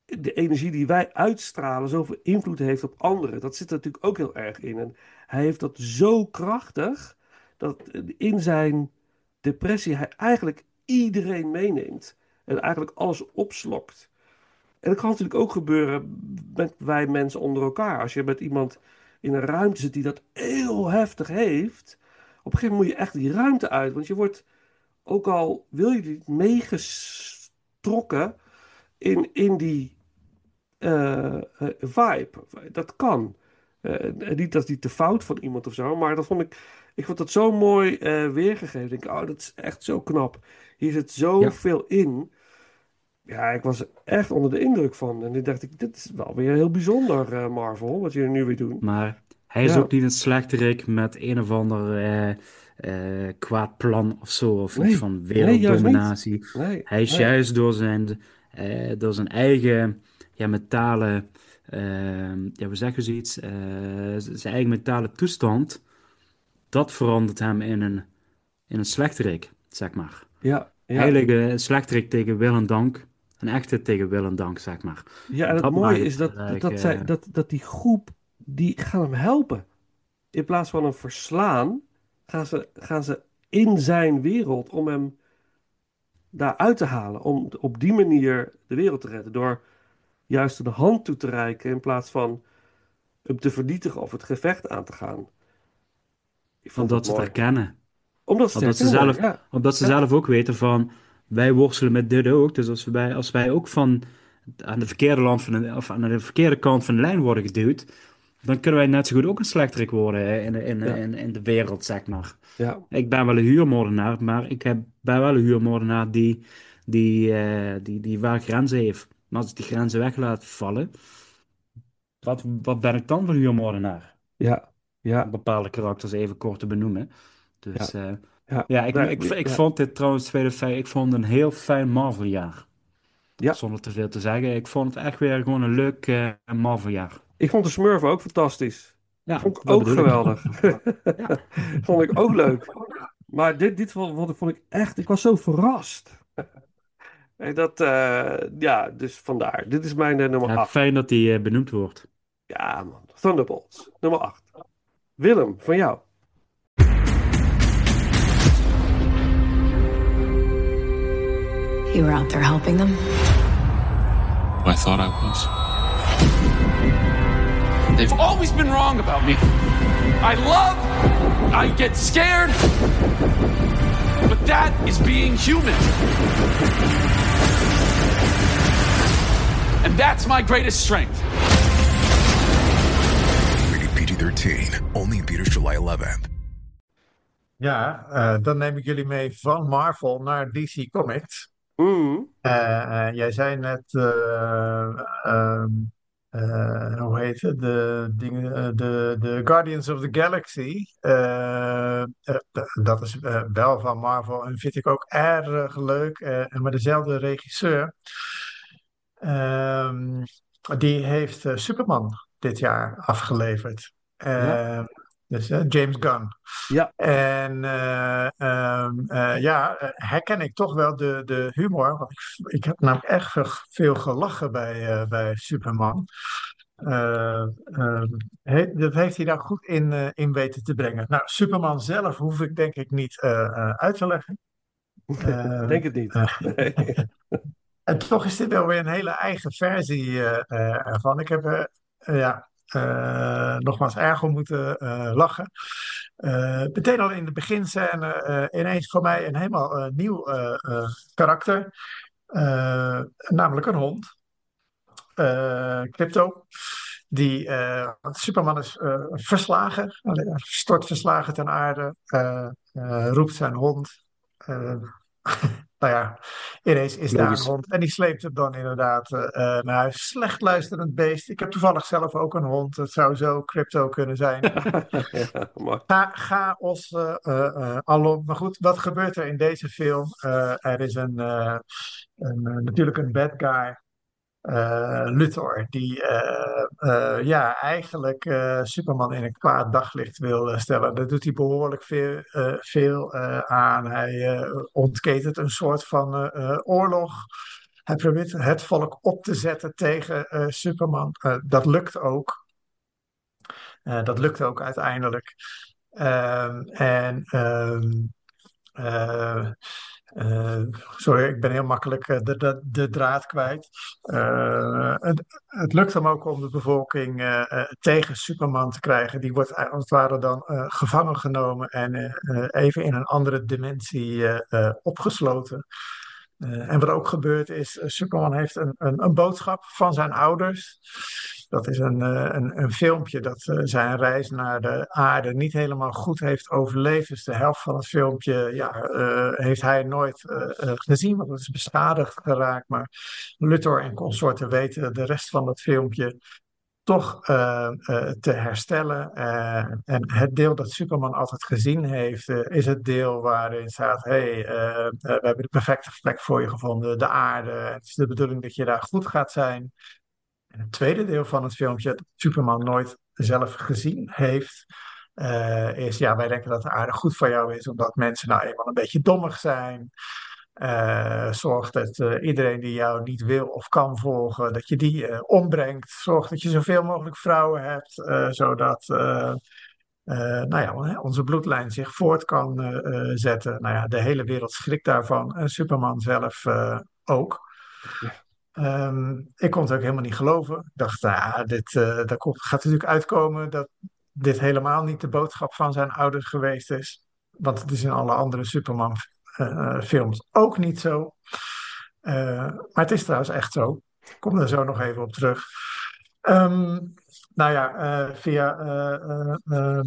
de energie die wij uitstralen zoveel invloed heeft op anderen. Dat zit er natuurlijk ook heel erg in. En hij heeft dat zo krachtig dat in zijn depressie hij eigenlijk iedereen meeneemt. En eigenlijk alles opslokt. En dat kan natuurlijk ook gebeuren met wij mensen onder elkaar. Als je met iemand in een ruimte zit die dat heel heftig heeft. Op een gegeven moment moet je echt die ruimte uit. Want je wordt, ook al wil je niet, meegestrokken in, in die uh, uh, vibe. Dat kan. Uh, niet dat die te fout van iemand of zo. Maar dat vond ik, ik vond dat zo mooi uh, weergegeven. Ik denk, oh, dat is echt zo knap. Hier zit zoveel ja. in. Ja, ik was er echt onder de indruk van. En toen dacht ik, dit is wel weer heel bijzonder, uh, Marvel, wat jullie nu weer doen.
Maar hij is
ja.
ook niet een slechterik met een of ander uh, uh, kwaad plan of zo. Of
nee.
iets van werelddominatie.
Nee, nee,
hij is
nee.
juist door zijn, uh, door zijn eigen ja, mentale, uh, ja, hoe zeggen ze iets? Uh, zijn eigen mentale toestand. Dat verandert hem in een, in een slechterik, zeg maar.
Ja, ja.
Heilige slechterik tegen wil en dank. Een echte tegen wil en dank, zeg maar.
Ja, en het
dat
mooie is dat, dat, dat, zij, dat, dat die groep, die gaan hem helpen. In plaats van hem verslaan, gaan ze, gaan ze in zijn wereld om hem daaruit te halen. Om op die manier de wereld te redden. Door juist de hand toe te reiken in plaats van hem te vernietigen of het gevecht aan te gaan.
Omdat ze het herkennen.
Omdat ze,
omdat ze,
herkennen,
zelf,
ja.
omdat ze
ja.
zelf ook weten van, wij worstelen met dit ook. Dus als wij, als wij ook van aan de verkeerde, land van de, of aan de verkeerde kant van de lijn worden geduwd, dan kunnen wij net zo goed ook een slechterik worden in, in, ja. in, in de wereld, zeg maar.
Ja.
Ik ben wel een huurmoordenaar, maar ik heb, ben wel een huurmoordenaar die, die, uh, die, die waar grenzen heeft. Maar als ik die grenzen weg laat vallen, wat, wat ben ik dan voor een huurmoordenaar?
Ja, ja.
Bepaalde karakters even kort te benoemen. Dus ja, uh,
ja.
ja ik, ik, ik, ik ja. vond dit trouwens, tweede feit, ik vond een heel fijn Marveljaar.
Ja.
Zonder te veel te zeggen. Ik vond het echt weer gewoon een leuk uh, Marveljaar.
Ik vond de Smurfen ook fantastisch.
Ja,
vond ik ook geweldig. ja. Vond ik ook leuk. Maar dit, dit vond, vond ik echt, ik was zo verrast. en dat, uh, ja, dus vandaar. Dit is mijn uh, nummer
ja,
acht.
Fijn dat die uh, benoemd wordt.
Ja man, Thunderbolts, nummer acht. Willem, van jou.
You were out there helping them?
I thought I was.
They've always been wrong about me. I love, I get scared, but that is being human. And that's my greatest strength.
Rated P G thirteen, only in theaters July eleventh.
Ja, uh, dan neem ik jullie mee van Marvel naar D C Comics.
Mm.
Uh, uh, jij zei net, uh, uh, uh, hoe heet het? De, dingen, uh, de, de Guardians of the Galaxy. Uh, uh, d- dat is uh, wel van Marvel en vind ik ook erg leuk. Uh, en met dezelfde regisseur. Uh, die heeft uh, Superman dit jaar afgeleverd. Uh, ja. Dus uh, James Gunn.
Ja.
En uh, um, uh, ja, herken ik toch wel de, de humor. Want ik, ik heb namelijk echt veel gelachen bij, uh, bij Superman. Uh, uh, he, dat heeft hij daar goed in, uh, in weten te brengen. Nou, Superman zelf hoef ik denk ik niet uh, uh, uit te leggen.
Uh, denk het niet.
Uh, en toch is dit wel weer een hele eigen versie uh, uh, ervan. Ik heb uh, uh, ja... Uh, nogmaals erg om moeten uh, lachen. Uh, meteen al in de beginscène uh, ineens voor mij een helemaal uh, nieuw uh, uh, karakter. Uh, namelijk een hond. Uh, Crypto. Die, uh, Superman is uh, verslagen. Stort verslagen ten aarde. Uh, uh, roept zijn hond. Uh, Nou ja, ineens is daar een hond. En die sleept hem dan inderdaad uh, naar huis. Slecht luisterend beest. Ik heb toevallig zelf ook een hond. Het zou zo Crypto kunnen zijn.
ja,
Ga, chaos uh, uh, alom. Maar goed, wat gebeurt er in deze film? Uh, er is een, uh, een uh, natuurlijk een bad guy. Uh, Luthor, die uh, uh, ja, eigenlijk uh, Superman in een kwaad daglicht wil uh, stellen. Daar doet hij behoorlijk veel, uh, veel uh, aan. Hij uh, ontketent een soort van uh, uh, oorlog. hij probeert het volk op te zetten tegen uh, Superman. Uh, dat lukt ook. Uh, dat lukt ook uiteindelijk. Um, en um, uh, uh, sorry, ik ben heel makkelijk uh, de, de, de draad kwijt. Uh, het, het lukt hem ook om de bevolking uh, uh, tegen Superman te krijgen. Die wordt als het ware dan uh, gevangen genomen en uh, uh, even in een andere dimensie uh, uh, opgesloten. Uh, en wat ook gebeurt is, uh, Superman heeft een, een, een boodschap van zijn ouders. Dat is een, uh, een, een filmpje dat uh, zijn reis naar de aarde niet helemaal goed heeft overleefd. Dus de helft van het filmpje ja, uh, heeft hij nooit uh, uh, gezien, want het is beschadigd geraakt. Maar Luthor en consorten weten de rest van het filmpje toch uh, uh, te herstellen. Uh, en het deel dat Superman altijd gezien heeft, uh, is het deel waarin staat, hey, uh, uh, we hebben de perfecte plek voor je gevonden, de aarde. Het is de bedoeling dat je daar goed gaat zijn. En het tweede deel van het filmpje, dat Superman nooit zelf gezien heeft, uh, is, ja, wij denken dat de aarde goed voor jou is, omdat mensen nou eenmaal een beetje dommig zijn. Uh, zorg dat uh, iedereen die jou niet wil of kan volgen, dat je die uh, ombrengt. Zorg dat je zoveel mogelijk vrouwen hebt, uh, zodat uh, uh, nou ja, onze bloedlijn zich voort kan uh, uh, zetten. Nou ja, de hele wereld schrikt daarvan. En Superman zelf uh, ook. Ja. Um, ik kon het ook helemaal niet geloven. Ik dacht, nou, dit uh, daar komt, gaat natuurlijk uitkomen dat dit helemaal niet de boodschap van zijn ouders geweest is. Want het is in alle andere Superman Uh, films ook niet zo. Uh, maar het is trouwens echt zo. Ik kom daar zo nog even op terug. Um, nou ja, uh, via uh, uh,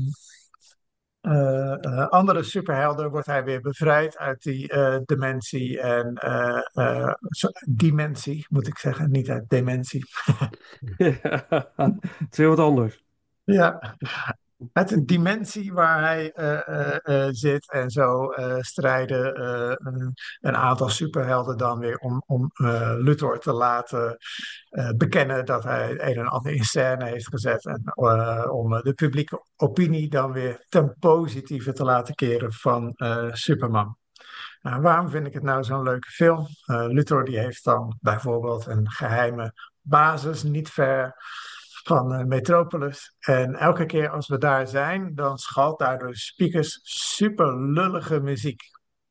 uh, uh, andere superhelden wordt hij weer bevrijd uit die uh, dimensie en uh, uh, so, dimensie, moet ik zeggen, niet uit dementie.
Ja, het is heel wat anders.
Ja. Uit een dimensie waar hij uh, uh, uh, zit en zo uh, strijden uh, een, een aantal superhelden dan weer om, om uh, Luthor te laten uh, bekennen dat hij het een en ander in scène heeft gezet en uh, om de publieke opinie dan weer ten positieve te laten keren van uh, Superman. Nou, waarom vind ik het nou zo'n leuke film? Uh, Luthor die heeft dan bijvoorbeeld een geheime basis niet ver van uh, Metropolis. En elke keer als we daar zijn, dan schalt daar door de speakers super lullige muziek.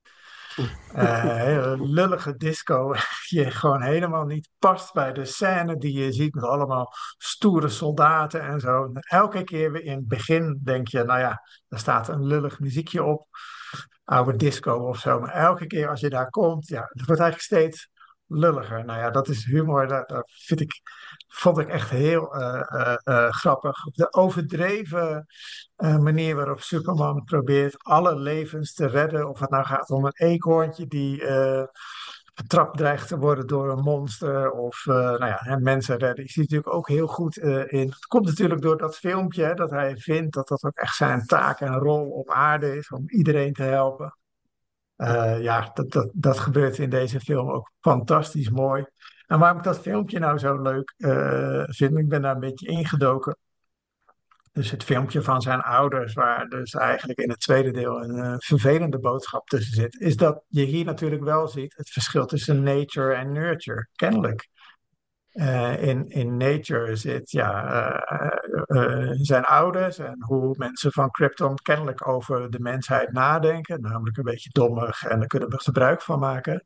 Uh, hele lullige disco, die gewoon helemaal niet past bij de scène die je ziet met allemaal stoere soldaten en zo. En elke keer weer in het begin denk je, nou ja, er staat een lullig muziekje op, oude disco of zo. Maar elke keer als je daar komt, ja, het wordt eigenlijk steeds lulliger. Nou ja, dat is humor, dat, dat vind ik, vond ik echt heel uh, uh, uh, grappig. De overdreven uh, manier waarop Superman probeert alle levens te redden. Of het nou gaat om een eekhoorntje die uh, betrapt dreigt te worden door een monster. Of uh, nou ja, en mensen redden. Is hij natuurlijk ook heel goed uh, in. Het komt natuurlijk door dat filmpje, hè, dat hij vindt dat dat ook echt zijn taak en rol op aarde is. Om iedereen te helpen. Uh, ja, dat, dat, dat gebeurt in deze film ook fantastisch mooi. En waarom ik dat filmpje nou zo leuk uh, vind, ik ben daar een beetje ingedoken. Dus het filmpje van zijn ouders, waar dus eigenlijk in het tweede deel een uh, vervelende boodschap tussen zit, is dat je hier natuurlijk wel ziet het verschil tussen nature en nurture, kennelijk. Uh, in, in nature zit ja, uh, uh, zijn ouders en hoe mensen van Krypton kennelijk over de mensheid nadenken, namelijk een beetje dommig en daar kunnen we gebruik van maken.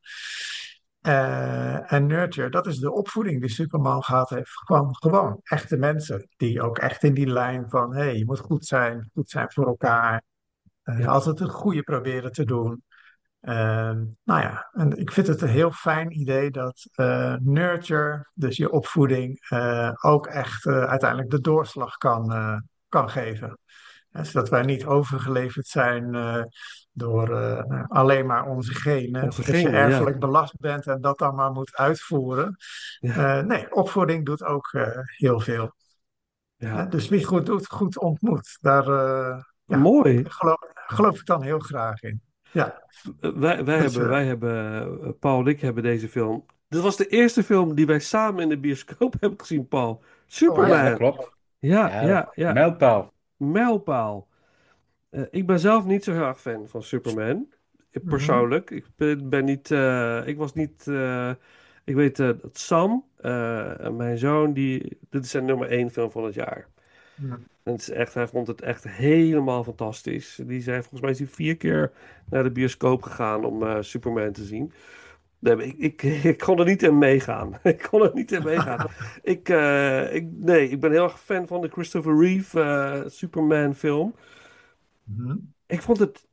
Uh, en nurture, dat is de opvoeding die Superman gehad heeft van gewoon echte mensen, die ook echt in die lijn van, hé, hey, je moet goed zijn, goed zijn voor elkaar, uh, ja. altijd het goede proberen te doen. Uh, nou ja, en ik vind het een heel fijn idee dat uh, nurture, dus je opvoeding, uh, ook echt uh, uiteindelijk de doorslag kan, uh, kan geven. Ja, zodat wij niet overgeleverd zijn uh, door uh, alleen maar onze genen.
Onze
of dat je
genen,
erfelijk
ja.
belast bent en dat dan maar moet uitvoeren.
Ja.
Uh, nee, opvoeding doet ook uh, heel veel.
Ja.
Uh, dus wie goed doet, goed ontmoet. Daar uh, ja,
Mooi.
geloof, geloof ik dan heel graag in. Ja.
Wij, wij,
Dus,
hebben,
uh,
wij hebben, Paul en ik hebben deze film. Dit was de eerste film die wij samen in de bioscoop hebben gezien, Paul. Superman.
Ja, dat klopt.
Ja,
Ja,
ja, ja.
mijlpaal.
Mijlpaal. Uh, ik ben zelf niet zo heel erg fan van Superman. Persoonlijk. Ik ben, ben niet. Uh, ik was niet uh, Ik weet uh, dat Sam, uh, mijn zoon, die, dit is zijn nummer één film van het jaar.
Ja.
En het is echt, hij vond het echt helemaal fantastisch. Die zei, volgens mij is hij vier keer naar de bioscoop gegaan om uh, Superman te zien. Nee, ik, ik, ik kon er niet in meegaan. ik kon er niet in meegaan. ik, uh, ik, nee, ik ben heel erg fan van de Christopher Reeve uh, Superman film.
Mm-hmm.
Ik vond het...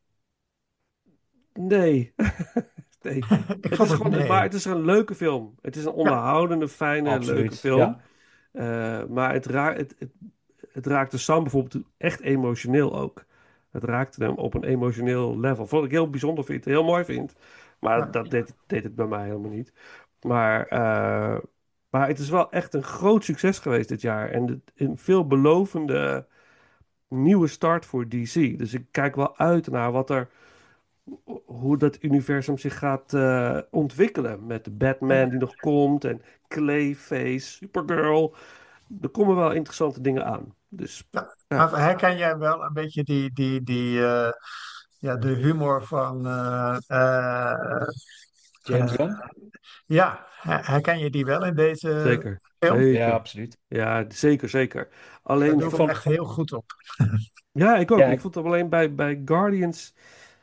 Nee. nee.
ik
het
vond
is
het
gewoon,
nee.
Maar het is een leuke film. Het is een onderhoudende, fijne,
Absoluut,
leuke film.
ja.
Uh, maar het, ra- het, het, het raakte Sam bijvoorbeeld echt emotioneel ook. Het raakte hem op een emotioneel level. Wat ik heel bijzonder vind, heel mooi vind. Maar
Ja.
dat deed, deed het bij mij helemaal niet. Maar, uh, maar het is wel echt een groot succes geweest dit jaar. En het, een veelbelovende nieuwe start voor D C. Dus ik kijk wel uit naar wat er... hoe dat universum zich gaat uh, ontwikkelen. Met de Batman die nog komt. En Clayface, Supergirl. Er komen wel interessante dingen aan. Dus,
ja.
Ja.
Maar herken jij wel een beetje die, die, die, uh, ja, de humor van... Uh, uh,
James Gunn?
Uh, ja, herken je die wel in deze
zeker,
film?
Zeker.
Ja, absoluut.
Ja, zeker, zeker. Alleen
dat doet
vond...
echt heel goed op.
ja, ik ook.
Ja,
ik
ik...
vond het alleen bij, bij Guardians...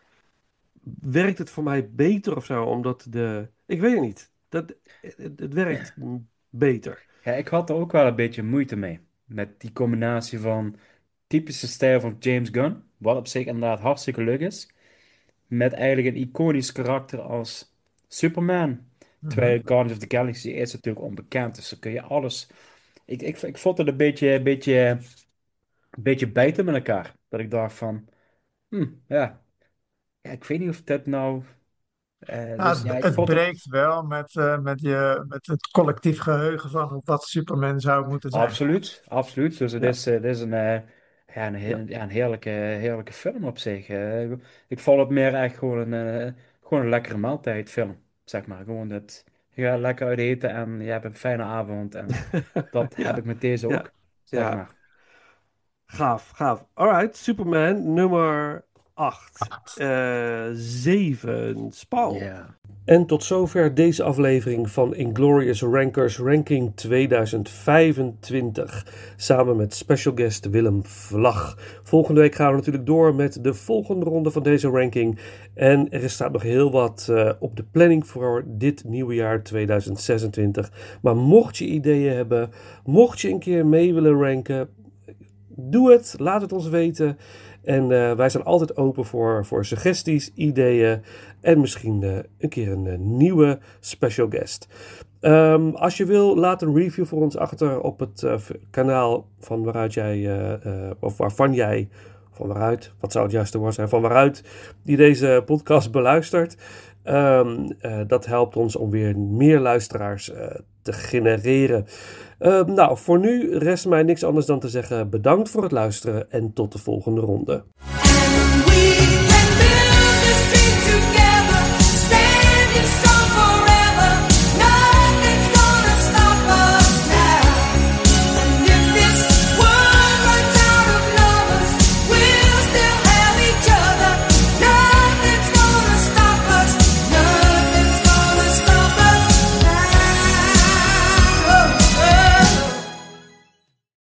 werkt het voor mij beter of zo, omdat de... Ik weet het niet. Dat, het, het werkt beter.
Ja, ik had er ook wel een beetje moeite mee. Met die combinatie van typische stijl van James Gunn, wat op zich inderdaad hartstikke leuk is, met eigenlijk een iconisch karakter als Superman.
Mm-hmm.
Terwijl Guardians of the Galaxy is natuurlijk onbekend, dus dan kun je alles... Ik, ik, ik vond het een beetje, een beetje, een beetje bijten met elkaar. Dat ik dacht van, hm, ja. ja, ik weet niet of dat nou... Uh,
nou,
dus, ja,
het
ik
het breekt
het...
wel met, uh, met, je, met het collectief geheugen van wat Superman zou moeten zijn.
Absoluut, absoluut. Dus het
Ja.
is, het is een, uh, ja, een, he
Ja.
ja, een heerlijke, heerlijke film op zich. Uh, ik vond het meer echt gewoon een, uh, gewoon een lekkere maaltijdfilm, zeg maar. Gewoon dat je gaat lekker uit eten en je hebt een fijne avond. En dat
ja.
heb ik met deze
Ja.
ook, zeg
Ja.
maar.
Gaaf, gaaf. Alright, Superman nummer acht. Uh, zeven, Spaal.
Yeah.
En tot zover deze aflevering van Inglorious Rankers Ranking tweeduizend vijfentwintig. Samen met special guest Willem Vlag. Volgende week gaan we natuurlijk door met de volgende ronde van deze ranking. En er staat nog heel wat uh, op de planning voor dit nieuwe jaar tweeduizend zesentwintig. Maar mocht je ideeën hebben, mocht je een keer mee willen ranken, doe het, laat het ons weten. En uh, wij zijn altijd open voor, voor suggesties, ideeën en misschien uh, een keer een uh, nieuwe special guest. Um, als je wil, laat een review voor ons achter op het uh, kanaal van waaruit jij, uh, uh, of waarvan jij, van waaruit, wat zou het juiste woord zijn, van waaruit die deze podcast beluistert. Um, uh, dat helpt ons om weer meer luisteraars uh, te genereren. Uh, nou, voor nu rest mij niks anders dan te zeggen bedankt voor het luisteren en tot de volgende ronde.